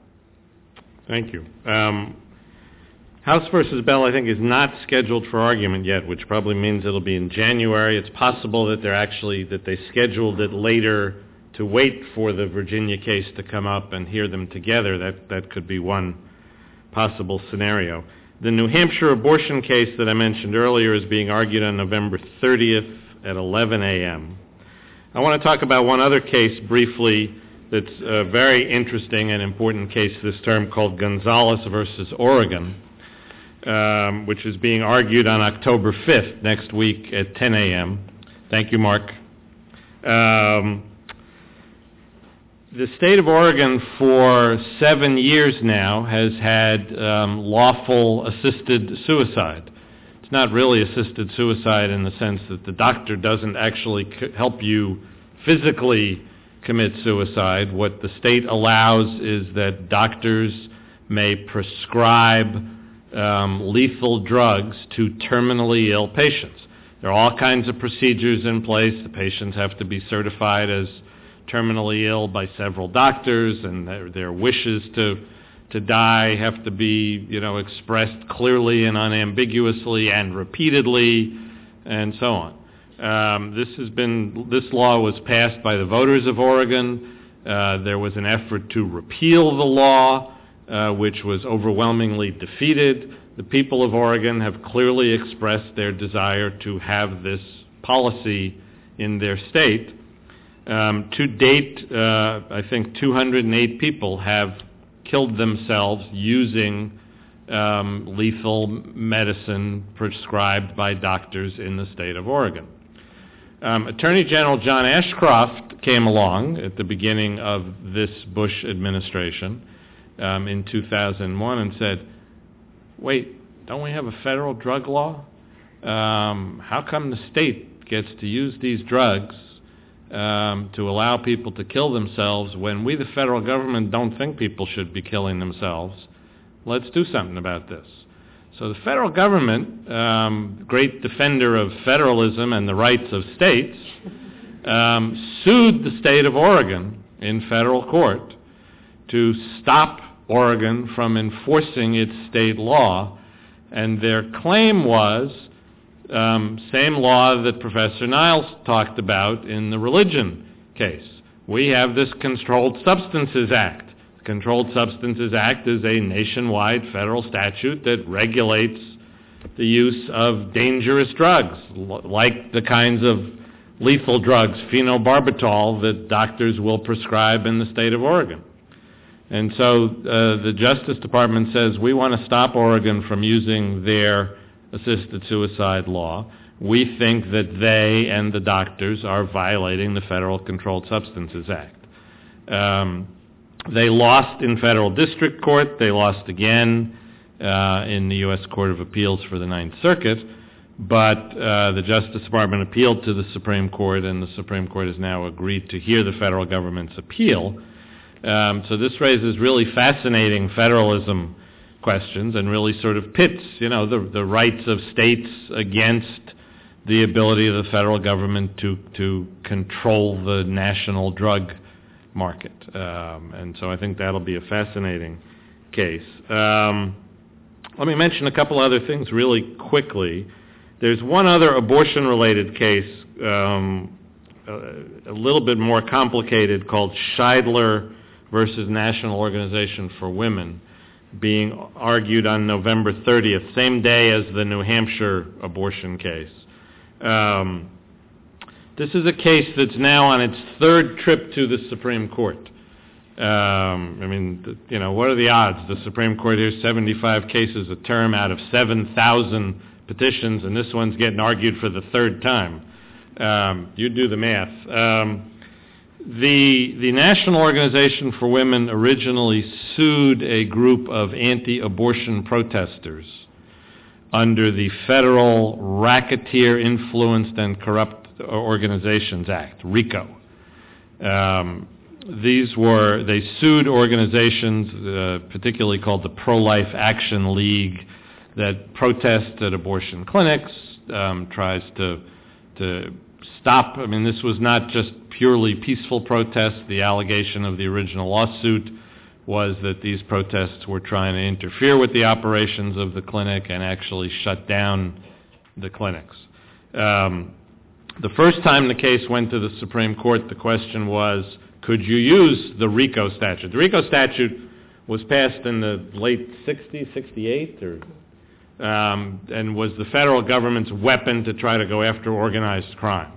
Thank you. Um, House versus Bell, I think, is not scheduled for argument yet, which probably means it'll be in January. It's possible that they're actually that they scheduled it later to wait for the Virginia case to come up and hear them together. That that could be one possible scenario. The New Hampshire abortion case that I mentioned earlier is being argued on November thirtieth at eleven a.m. I want to talk about one other case briefly that's a very interesting and important case this term called Gonzalez versus Oregon. Um, which is being argued on October fifth, next week at ten a.m. Thank you, Mark. Um, the state of Oregon for seven years now has had um, lawful assisted suicide. It's not really assisted suicide in the sense that the doctor doesn't actually c- help you physically commit suicide. What the state allows is that doctors may prescribe Um, lethal drugs to terminally ill patients. There are all kinds of procedures in place. The patients have to be certified as terminally ill by several doctors, and their, their wishes to to die have to be, you know, expressed clearly and unambiguously and repeatedly, and so on. Um, this has been this law was passed by the voters of Oregon. Uh, there was an effort to repeal the law, Uh, which was overwhelmingly defeated. The people of Oregon have clearly expressed their desire to have this policy in their state. Um, to date, uh, I think two hundred eight people have killed themselves using um, lethal medicine prescribed by doctors in the state of Oregon. Um, Attorney General John Ashcroft came along at the beginning of this Bush administration um, in two thousand one and said, wait, don't we have a federal drug law? Um, how come the state gets to use these drugs um, to allow people to kill themselves when we, the federal government, don't think people should be killing themselves? Let's do something about this. So the federal government, um, great defender of federalism and the rights of states, um, sued the state of Oregon in federal court to stop Oregon from enforcing its state law. And their claim was um, same law that Professor Niles talked about in the religion case. We have this Controlled Substances Act. The Controlled Substances Act is a nationwide federal statute that regulates the use of dangerous drugs, l- like the kinds of lethal drugs, phenobarbital, that doctors will prescribe in the state of Oregon. And so uh, the Justice Department says, we want to stop Oregon from using their assisted suicide law. We think that they and the doctors are violating the Federal Controlled Substances Act. Um, they lost in federal district court. They lost again uh, in the U S Court of Appeals for the Ninth Circuit. But uh, the Justice Department appealed to the Supreme Court, and the Supreme Court has now agreed to hear the federal government's appeal. Um, so this raises really fascinating federalism questions and really sort of pits, you know, the, the rights of states against the ability of the federal government to, to control the national drug market. Um, and so I think that'll be a fascinating case. Um, let me mention a couple other things really quickly. There's one other abortion-related case, um, a, a little bit more complicated, called Scheidler versus National Organization for Women, being argued on November thirtieth, same day as the New Hampshire abortion case. Um, this is a case that's now on its third trip to the Supreme Court. Um, I mean, th- you know, what are the odds? The Supreme Court hears seventy-five cases a term out of seven thousand petitions, and this one's getting argued for the third time. Um, you do the math. Um, The, the National Organization for Women originally sued a group of anti-abortion protesters under the Federal Racketeer Influenced and Corrupt Organizations Act, RICO. Um, these were, they sued organizations, uh, particularly called the Pro-Life Action League, that protest at abortion clinics, um, tries to, to stop. I mean, this was not just purely peaceful protests. The allegation of the original lawsuit was that these protests were trying to interfere with the operations of the clinic and actually shut down the clinics. Um, the first time the case went to the Supreme Court, the question was, could you use the RICO statute? The RICO statute was passed in the late sixties, sixty-eight, or um, and was the federal government's weapon to try to go after organized crime.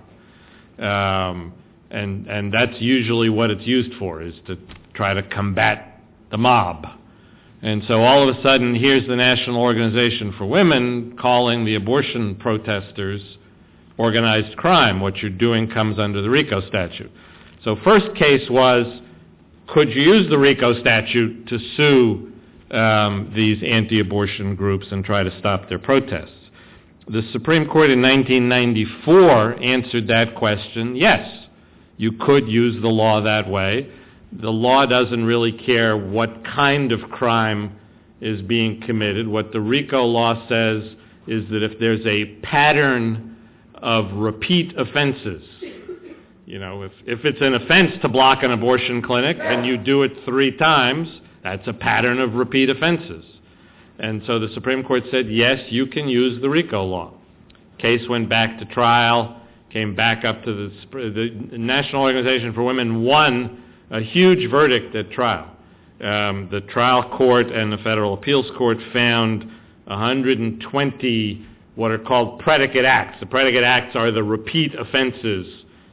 Um, and and that's usually what it's used for, is to try to combat the mob. And so all of a sudden, here's the National Organization for Women calling the abortion protesters organized crime. What you're doing comes under the RICO statute. So first case was, could you use the RICO statute to sue um, these anti-abortion groups and try to stop their protests? The Supreme Court in nineteen ninety-four answered that question, yes, you could use the law that way. The law doesn't really care what kind of crime is being committed. What the RICO law says is that if there's a pattern of repeat offenses, you know, if, if it's an offense to block an abortion clinic and you do it three times, that's a pattern of repeat offenses. And so the Supreme Court said, yes, you can use the RICO law. Case went back to trial, came back up to the, the National Organization for Women won a huge verdict at trial. Um, the trial court and the federal appeals court found one hundred twenty what are called predicate acts. The predicate acts are the repeat offenses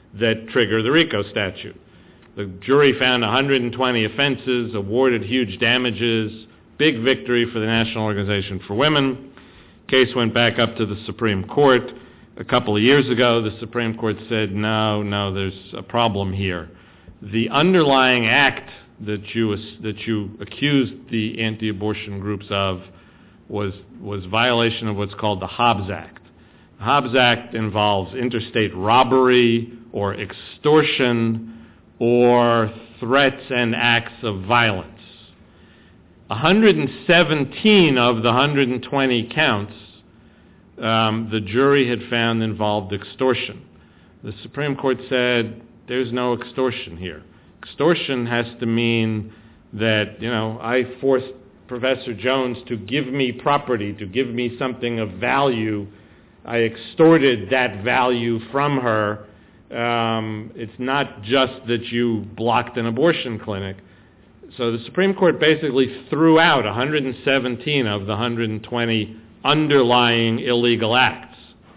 that trigger the RICO statute. The jury found one hundred twenty offenses, awarded huge damages, big victory for the National Organization for Women. Case went back up to the Supreme Court. A couple of years ago, the Supreme Court said, no, no, there's a problem here. The underlying act that you that you accused the anti-abortion groups of was was violation of what's called the Hobbs Act. The Hobbs Act involves interstate robbery or extortion or threats and acts of violence. one hundred seventeen of the one hundred twenty counts um, the jury had found involved extortion. The Supreme Court said there's no extortion here. Extortion has to mean that, you know, I forced Professor Jones to give me property, to give me something of value. I extorted that value from her. Um, it's not just that you blocked an abortion clinic. So the Supreme Court basically threw out one hundred seventeen of the one hundred twenty underlying illegal acts.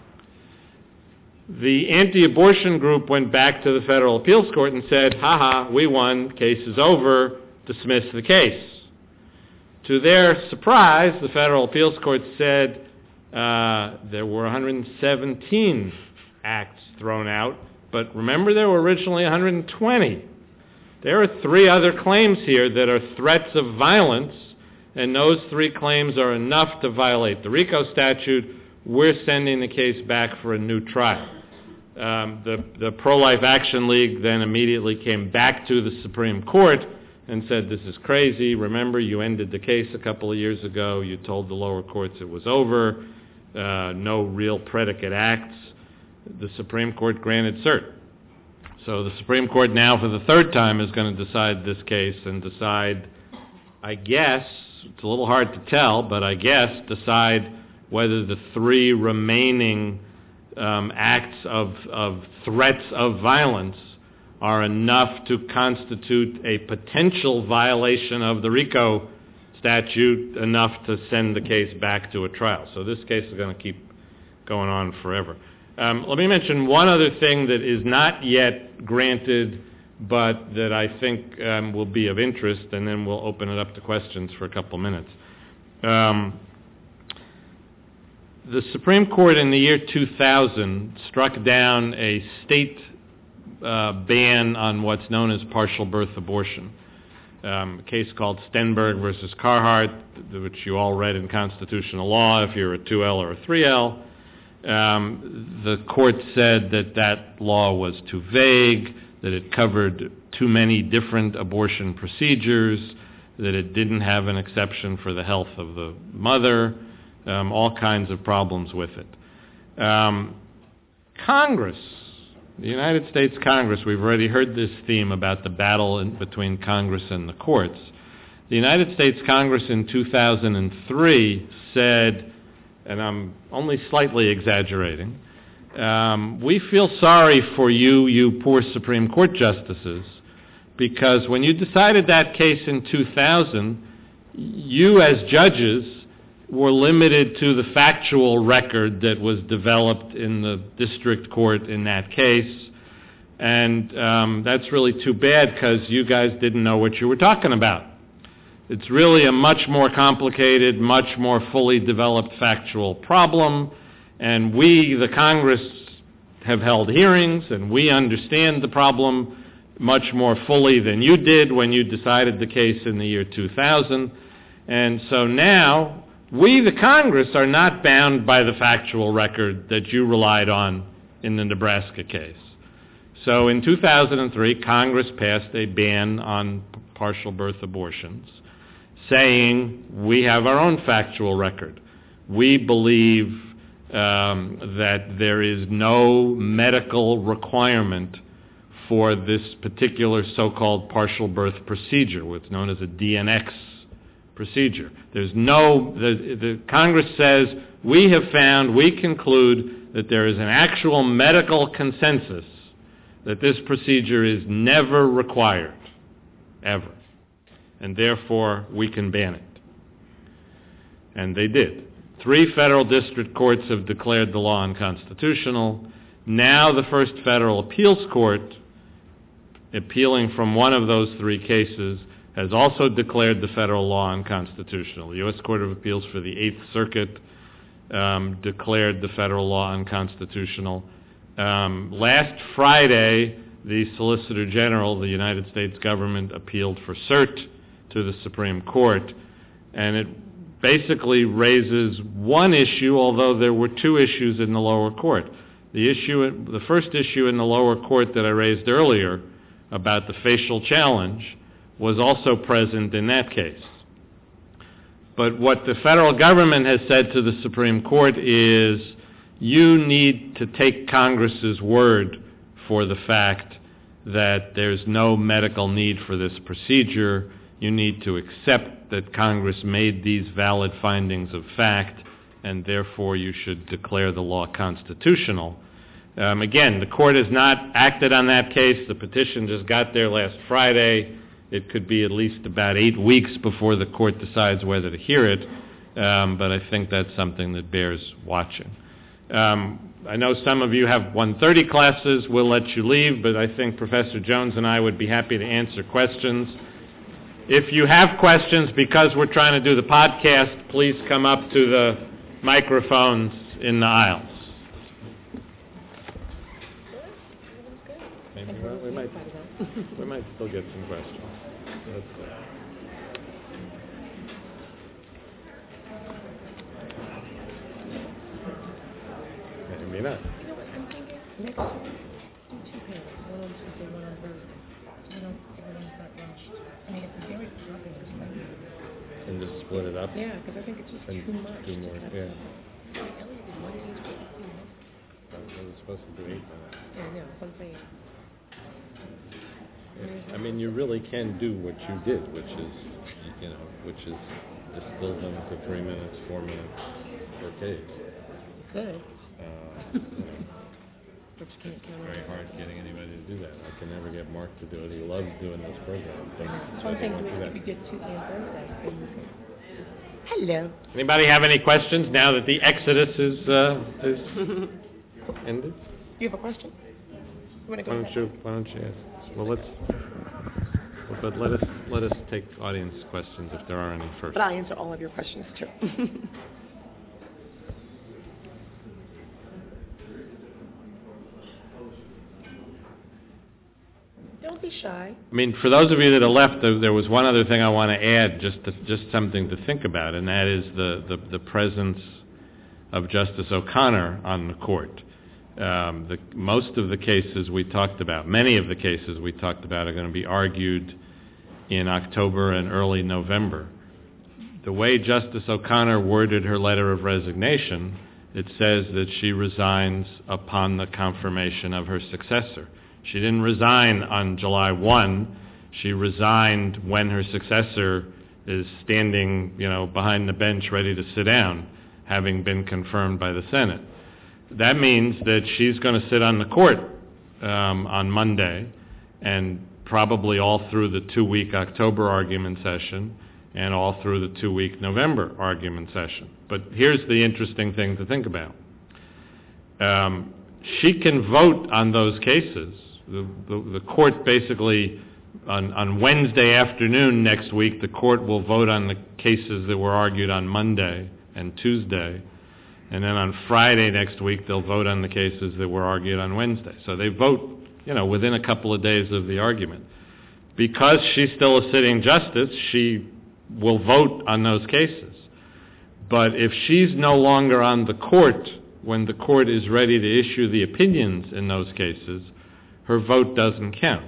The anti-abortion group went back to the Federal Appeals Court and said, ha-ha, we won, case is over, dismiss the case. To their surprise, the Federal Appeals Court said uh, there were one hundred seventeen acts thrown out, but remember there were originally one hundred twenty. There are three other claims here that are threats of violence, and those three claims are enough to violate the RICO statute. We're sending the case back for a new trial. Um, the, the Pro-Life Action League then immediately came back to the Supreme Court and said, this is crazy. Remember, you ended the case a couple of years ago. You told the lower courts it was over. Uh, no real predicate acts. The Supreme Court granted cert. So the Supreme Court now, for the third time, is going to decide this case and decide, I guess, it's a little hard to tell, but I guess decide whether the three remaining um, acts of, of threats of violence are enough to constitute a potential violation of the RICO statute, enough to send the case back to a trial. So this case is going to keep going on forever. Um, let me mention one other thing that is not yet granted, but that I think um, will be of interest, and then we'll open it up to questions for a couple minutes. Um, the Supreme Court in the year two thousand struck down a state uh, ban on what's known as partial birth abortion. Um, a case called Stenberg versus Carhart, which you all read in constitutional law if you're a two L or a three L. Um, the court said that that law was too vague, that it covered too many different abortion procedures, that it didn't have an exception for the health of the mother, um, all kinds of problems with it. Um, Congress, the United States Congress, we've already heard this theme about the battle in, between Congress and the courts. The United States Congress in two thousand three said, and I'm only slightly exaggerating, um, we feel sorry for you, you poor Supreme Court justices, because when you decided that case in two thousand, you as judges were limited to the factual record that was developed in the district court in that case, and um, that's really too bad because you guys didn't know what you were talking about. It's really a much more complicated, much more fully developed factual problem, and we, the Congress, have held hearings, and we understand the problem much more fully than you did when you decided the case in the year two thousand. And so now, we, the Congress, are not bound by the factual record that you relied on in the Nebraska case. So in two thousand three, Congress passed a ban on partial birth abortions, saying we have our own factual record. We believe um, that there is no medical requirement for this particular so-called partial birth procedure, what's known as a D N X procedure. There's no, the, the Congress says, we have found, we conclude that there is an actual medical consensus that this procedure is never required, ever. And therefore, we can ban it. And they did. Three federal district courts have declared the law unconstitutional. Now the First Federal Appeals Court, appealing from one of those three cases, has also declared the federal law unconstitutional. The U S Court of Appeals for the Eighth Circuit um, declared the federal law unconstitutional. Um, last Friday, the Solicitor General of the United States government appealed for cert to the Supreme Court, and it basically raises one issue, although there were two issues in the lower court. The issue, the first issue in the lower court that I raised earlier about the facial challenge was also present in that case. But what the federal government has said to the Supreme Court is, you need to take Congress's word for the fact that there's no medical need for this procedure. You need to accept that Congress made these valid findings of fact, and therefore you should declare the law constitutional. Um, again, the court has not acted on that case. The petition just got there last Friday. It could be at least about eight weeks before the court decides whether to hear it, um, but I think that's something that bears watching. Um, I know some of you have one thirty classes. We'll let you leave, but I think Professor Jones and I would be happy to answer questions. If you have questions, because we're trying to do the podcast, please come up to the microphones in the aisles. Maybe we might, we might still get some questions. Let's see. Maybe not. You know what I'm thinking? Next week, do two panels. One on Tuesday, one on Thursday. So I don't, everyone's not rushed. I mean, it's a very popular study. And just split it up? Yeah, because I think it's just And too much. do more, to yeah. Elliot did one page for eighteen minutes. I was supposed to do eight minutes. Yeah, I know, that's what I'm saying. I mean, you really can do what you did, which is, you know, which is distill them to three minutes, four minutes per case. Good. Uh, you know, But you can't count on very it. hard getting anybody to do that. I can never get Mark to do it. He loves doing this program. But So I'm saying, if we did Tuesday and Thursday, then we could. Hello. Anybody have any questions now that the exodus is uh, is ended? You have a question? You want to Why go don't you Why don't you ask? Well, let's. Well, but let us let us take audience questions if there are any first. But I'll answer all of your questions too. Don't be shy. I mean, for those of you that are left, there, there was one other thing I want to add, just to, just something to think about, and that is the, the, the presence of Justice O'Connor on the court. Um, the, most of the cases we talked about, many of the cases we talked about are going to be argued in October and early November. The way Justice O'Connor worded her letter of resignation, it says that she resigns upon the confirmation of her successor. She didn't resign on July first. She resigned when her successor is standing, you know, behind the bench ready to sit down, having been confirmed by the Senate. That means that she's going to sit on the court um, on Monday and probably all through the two-week October argument session and all through the two-week November argument session. But here's the interesting thing to think about. Um, she can vote on those cases. The, the, the court basically, on, on Wednesday afternoon next week, the court will vote on the cases that were argued on Monday and Tuesday. And then on Friday next week, they'll vote on the cases that were argued on Wednesday. So they vote, you know, within a couple of days of the argument. Because she's still a sitting justice, she will vote on those cases. But if she's no longer on the court when the court is ready to issue the opinions in those cases, her vote doesn't count.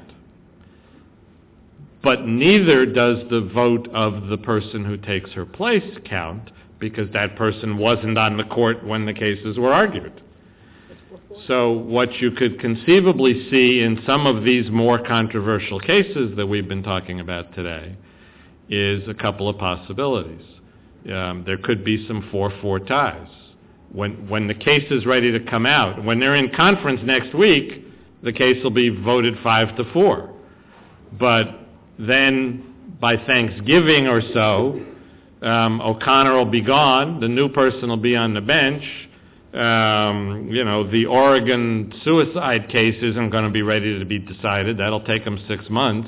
But neither does the vote of the person who takes her place count, because that person wasn't on the court when the cases were argued. So what you could conceivably see in some of these more controversial cases that we've been talking about today is a couple of possibilities. Um, there could be some four four ties. When, when the case is ready to come out, when they're in conference next week, the case will be voted five to four. But then by Thanksgiving or so, Um, O'Connor will be gone, the new person will be on the bench, Um, you know, the Oregon suicide case isn't going to be ready to be decided. That'll take them six months.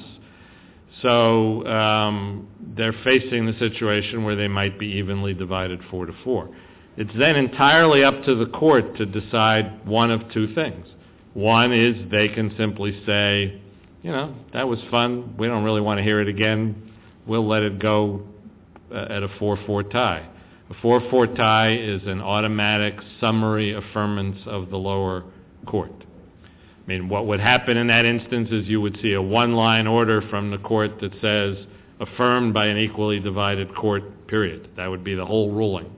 So um, they're facing the situation where they might be evenly divided four to four. It's then entirely up to the court to decide one of two things. One is they can simply say, you know, that was fun. We don't really want to hear it again. We'll let it go uh, at a four four tie. A four four tie is an automatic summary affirmance of the lower court. I mean, what would happen in that instance is you would see a one-line order from the court that says, affirmed by an equally divided court, period. That would be the whole ruling.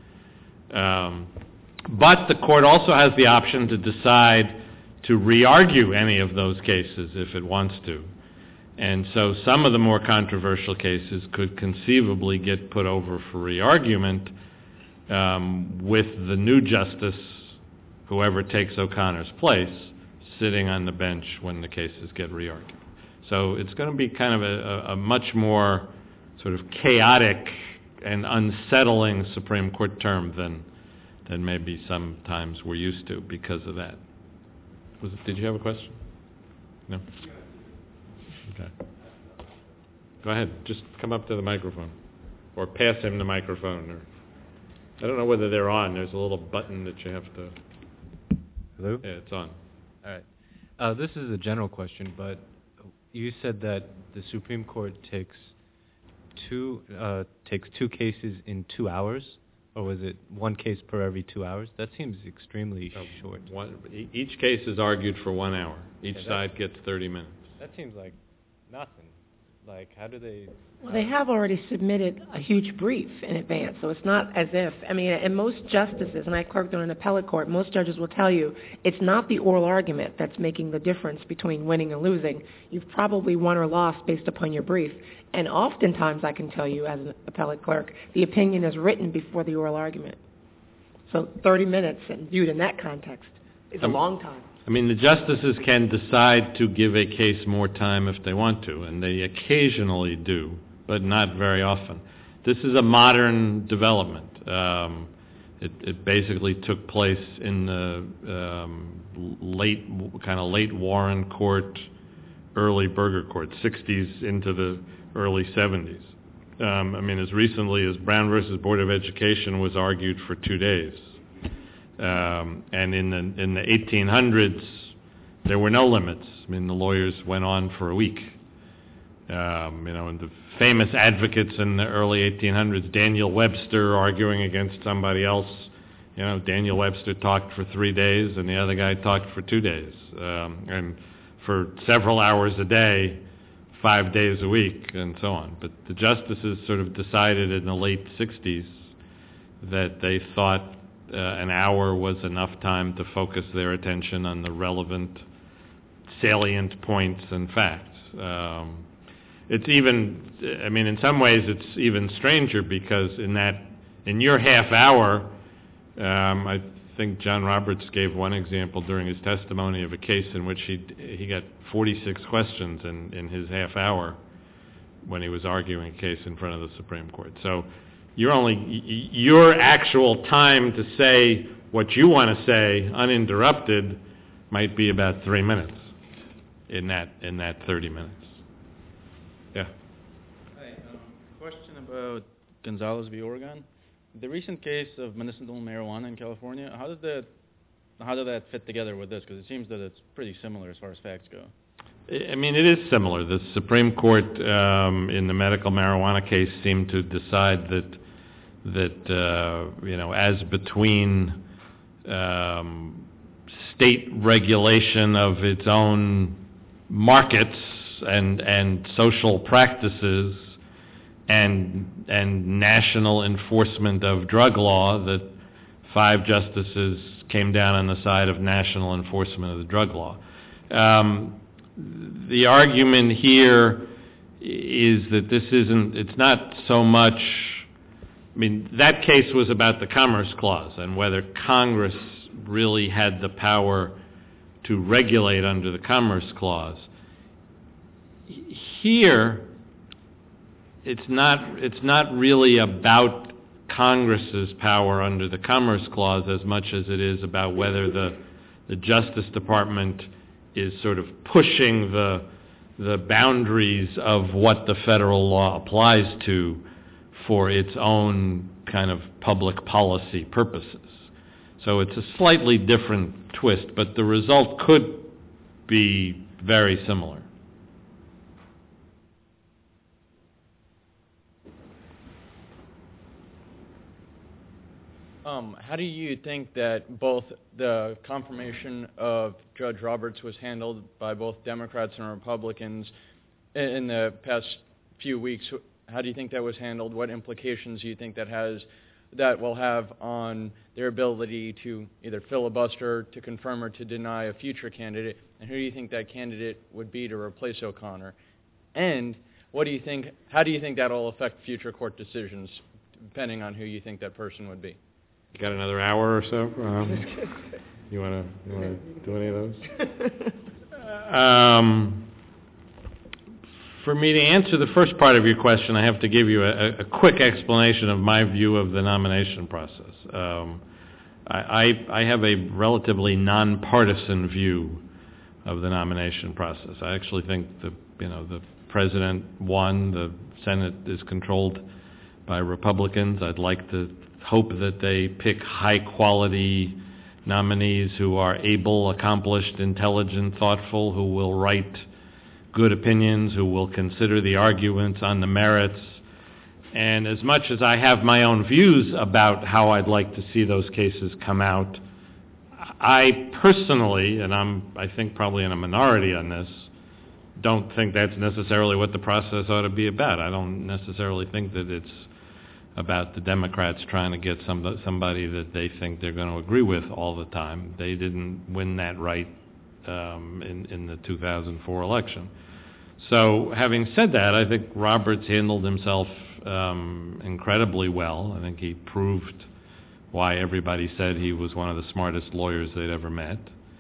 Um, but the court also has the option to decide to re-argue any of those cases if it wants to. And so some of the more controversial cases could conceivably get put over for re-argument um, with the new justice, whoever takes O'Connor's place, sitting on the bench when the cases get re-argued. So it's going to be kind of a, a, a much more sort of chaotic and unsettling Supreme Court term than than maybe sometimes we're used to because of that. Was it, did you have a question? No? Okay. Go ahead. Just come up to the microphone. Or pass him the microphone. Or I don't know whether they're on. There's a little button that you have to... Hello? Yeah, it's on. All right. Uh, this is a general question, but you said that the Supreme Court takes two uh, takes two cases in two hours, or was it one case per every two hours? That seems extremely Uh, short. One, e- each case is argued for one hour. Each Yeah, side gets thirty minutes. That seems like nothing. Like, how do they... Well, they have already submitted a huge brief in advance, so it's not as if, I mean, and most justices, and I clerked on an appellate court, most judges will tell you it's not the oral argument that's making the difference between winning and losing. You've probably won or lost based upon your brief. And oftentimes, I can tell you as an appellate clerk, the opinion is written before the oral argument. So thirty minutes, and viewed in that context, is a Um, long time. I mean, the justices can decide to give a case more time if they want to, and they occasionally do, but not very often. This is a modern development. Um, it, it basically took place in the um, late, kind of late Warren Court, early Burger Court, sixties into the early seventies. Um, I mean, as recently as Brown versus Board of Education was argued for two days. Um, and in the in the eighteen hundreds, there were no limits. I mean, the lawyers went on for a week. Um, you know, and the famous advocates in the early eighteen hundreds, Daniel Webster arguing against somebody else. You know, Daniel Webster talked for three days, and the other guy talked for two days, um, and for several hours a day, five days a week, and so on. But the justices sort of decided in the late sixties that they thought Uh, an hour was enough time to focus their attention on the relevant, salient points and facts. Um, it's even, I mean, in some ways it's even stranger because in that, in your half hour, um, I think John Roberts gave one example during his testimony of a case in which he he got forty-six questions in, in his half hour when he was arguing a case in front of the Supreme Court. So You're only your actual time to say what you want to say uninterrupted might be about three minutes in that in that thirty minutes. Yeah. Hi. Um, question about Gonzalez v. Oregon. The recent case of medicinal marijuana in California. How did that how did that fit together with this? Because it seems that it's pretty similar as far as facts go. I mean, it is similar. The Supreme Court um, in the medical marijuana case seemed to decide that that uh, you know, as between um, state regulation of its own markets and and social practices and and national enforcement of drug law, that five justices came down on the side of national enforcement of the drug law. Um, the argument here is that this isn't, it's not so much, I mean, that case was about the Commerce Clause and whether Congress really had the power to regulate under the Commerce Clause. Here, it's not, it's not really about Congress's power under the Commerce Clause as much as it is about whether the the Justice Department is sort of pushing the the boundaries of what the federal law applies to for its own kind of public policy purposes. So it's a slightly different twist, but the result could be very similar. Um, how do you think that both the confirmation of Judge Roberts was handled by both Democrats and Republicans in, in the past few weeks? How do you think that was handled? What implications do you think that has, that will have on their ability to either filibuster, to confirm, or to deny a future candidate? And who do you think that candidate would be to replace O'Connor? And what do you think? How do you think that will affect future court decisions, depending on who you think that person would be? You got another hour or so? Um, you want to you want to do any of those? um, for me to answer the first part of your question, I have to give you a, a quick explanation of my view of the nomination process. Um, I, I, I have a relatively nonpartisan view of the nomination process. I actually think the you know the president won. The Senate is controlled by Republicans. I'd like to hope that they pick high-quality nominees who are able, accomplished, intelligent, thoughtful, who will write good opinions, who will consider the arguments on the merits. And as much as I have my own views about how I'd like to see those cases come out, I personally, and I'm, I think probably in a minority on this, don't think that's necessarily what the process ought to be about. I don't necessarily think that it's about the Democrats trying to get some, somebody that they think they're going to agree with all the time. They didn't win that right um, in, in the two thousand four election. So having said that, I think Roberts handled himself um, incredibly well. I think he proved why everybody said he was one of the smartest lawyers they'd ever met.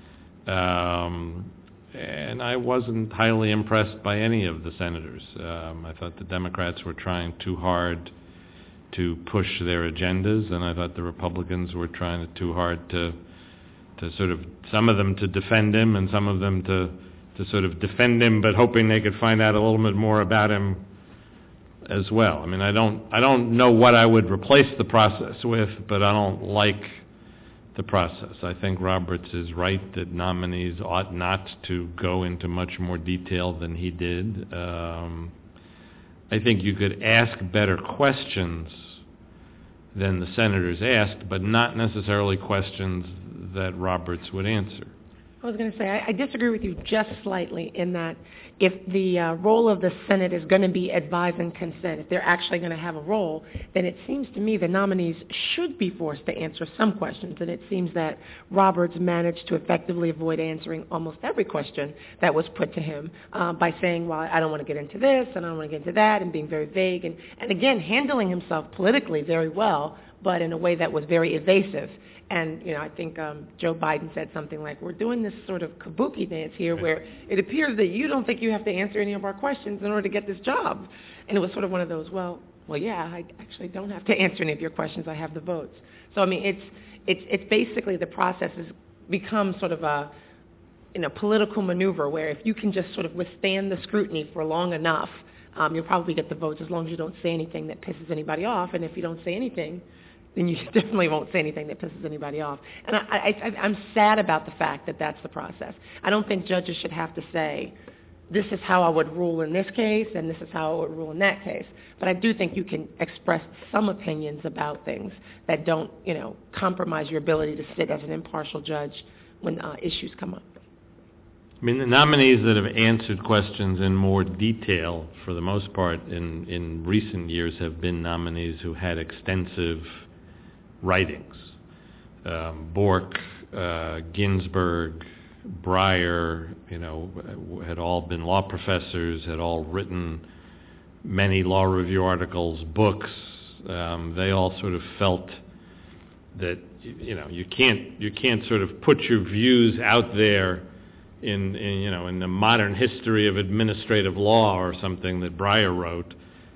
Um, and I wasn't highly impressed by any of the senators. Um, I thought the Democrats were trying too hard to push their agendas, and I thought the Republicans were trying too hard to to sort of, some of them to defend him, and some of them to to sort of defend him, but hoping they could find out a little bit more about him as well. I mean, I don't I don't know what I would replace the process with, but I don't like the process. I think Roberts is right that nominees ought not to go into much more detail than he did. Um, I think you could ask better questions than the senators asked, but not necessarily questions that Roberts would answer. I was going to say, I, I disagree with you just slightly in that if the uh, role of the Senate is going to be advise and consent, if they're actually going to have a role, then it seems to me the nominees should be forced to answer some questions. And it seems that Roberts managed to effectively avoid answering almost every question that was put to him uh, by saying, well, I don't want to get into this, and I don't want to get into that, and being very vague. And, and again, handling himself politically very well, but in a way that was very evasive. And, you know, I think um, Joe Biden said something like, we're doing this sort of kabuki dance here where it appears that you don't think you have to answer any of our questions in order to get this job. And it was sort of one of those, well, well, yeah, I actually don't have to answer any of your questions. I have the votes. So, I mean, it's it's it's basically the process has become sort of a, you know, political maneuver where if you can just sort of withstand the scrutiny for long enough, um, you'll probably get the votes as long as you don't say anything that pisses anybody off. And if you don't say anything, then you definitely won't say anything that pisses anybody off. And I, I, I, I'm sad about the fact that that's the process. I don't think judges should have to say, this is how I would rule in this case, and this is how I would rule in that case. But I do think you can express some opinions about things that don't, you know, compromise your ability to sit as an impartial judge when uh, issues come up. I mean, the nominees that have answered questions in more detail, for the most part, in, in recent years have been nominees who had extensive writings. Um, Bork, uh, Ginsburg, Breyer, you know, had all been law professors, had all written many law review articles, books. Um, they all sort of felt that, you know, you can't you can't sort of put your views out there in, in you know in the modern history of administrative law or something that Breyer wrote,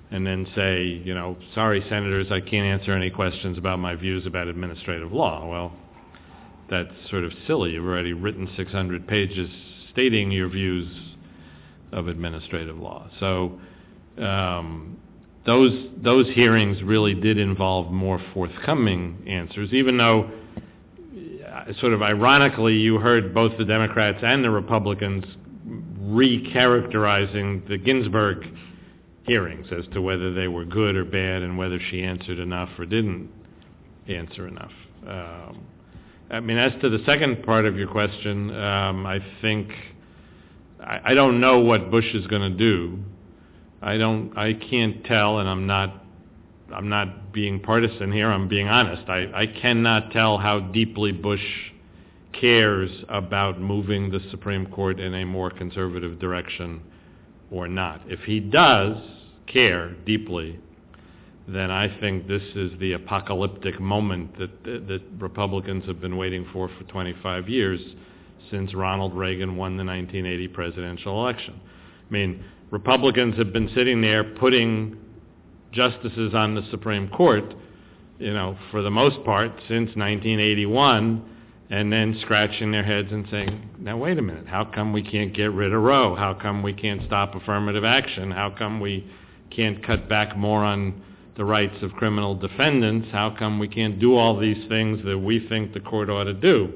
and then say, you know, sorry, senators, I can't answer any questions about my views about administrative law. Well, that's sort of silly. You've already written six hundred pages stating your views of administrative law. So um, those those hearings really did involve more forthcoming answers, even though, uh, sort of ironically, you heard both the Democrats and the Republicans recharacterizing the Ginsburg hearings as to whether they were good or bad and whether she answered enough or didn't answer enough. Um, I mean, as to the second part of your question, um, I think I, I don't know what Bush is going to do. I don't. I can't tell, and I'm not. I'm not being partisan here. I'm being honest. I, I cannot tell how deeply Bush cares about moving the Supreme Court in a more conservative direction or not. If he does care deeply, then I think this is the apocalyptic moment that, that, that Republicans have been waiting for for twenty-five years, since Ronald Reagan won the nineteen eighty presidential election. I mean, Republicans have been sitting there putting justices on the Supreme Court, you know, for the most part since nineteen eighty-one, and then scratching their heads and saying, now wait a minute, how come we can't get rid of Roe? How come we can't stop affirmative action? How come we can't cut back more on the rights of criminal defendants? How come we can't do all these things that we think the court ought to do?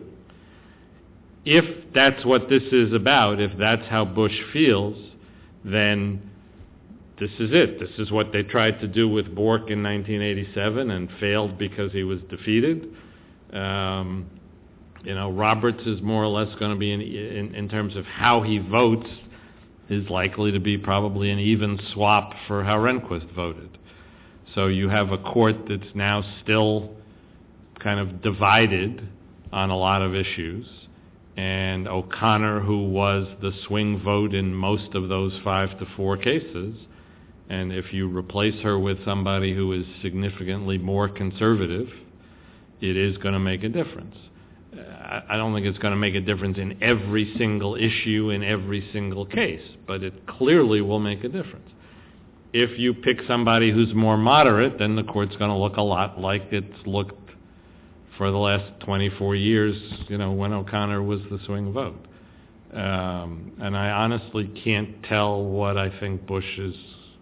If that's what this is about, if that's how Bush feels, then this is it. This is what they tried to do with Bork in nineteen eighty-seven and failed because he was defeated. Um, you know, Roberts is more or less going to be, in, in, in terms of how he votes, is likely to be probably an even swap for how Rehnquist voted. So you have a court that's now still kind of divided on a lot of issues, and O'Connor, who was the swing vote in most of those five to four cases, and if you replace her with somebody who is significantly more conservative, it is going to make a difference. I don't think it's going to make a difference in every single issue in every single case, but it clearly will make a difference. If you pick somebody who's more moderate, then the court's going to look a lot like it's looked for the last twenty-four years, you know, when O'Connor was the swing vote. Um, and I honestly can't tell what I think Bush is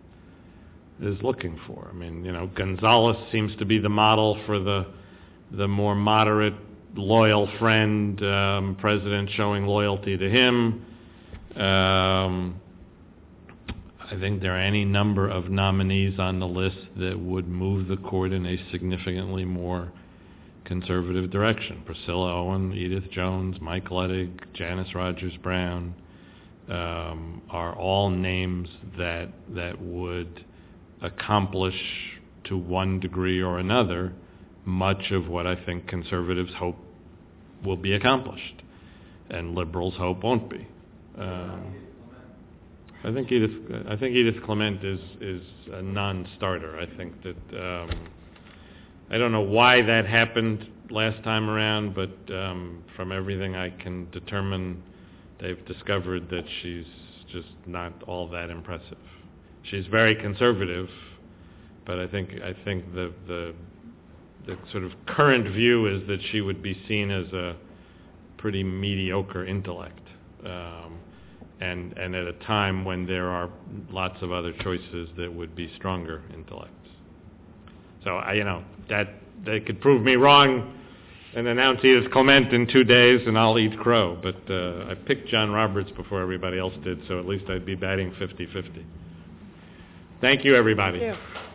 is looking for. I mean, you know, Gonzales seems to be the model for the the more moderate, loyal friend, um, president showing loyalty to him. Um, I think there are any number of nominees on the list that would move the court in a significantly more conservative direction. Priscilla Owen, Edith Jones, Mike Luttig, Janice Rogers Brown um, are all names that that would accomplish, to one degree or another, much of what I think conservatives hope will be accomplished, and liberals hope won't be. Um, I think Edith. I think Edith Clement is is a non-starter. I think that um, I don't know why that happened last time around, but um, from everything I can determine, they've discovered that she's just not all that impressive. She's very conservative, but I think I think the the the sort of current view is that she would be seen as a pretty mediocre intellect. Um, and and at a time when there are lots of other choices that would be stronger intellects. So, I, you know, that they could prove me wrong and announce Edith Clement in two days and I'll eat crow. But uh, I picked John Roberts before everybody else did, so at least I'd be batting fifty-fifty. Thank you, everybody. Thank you.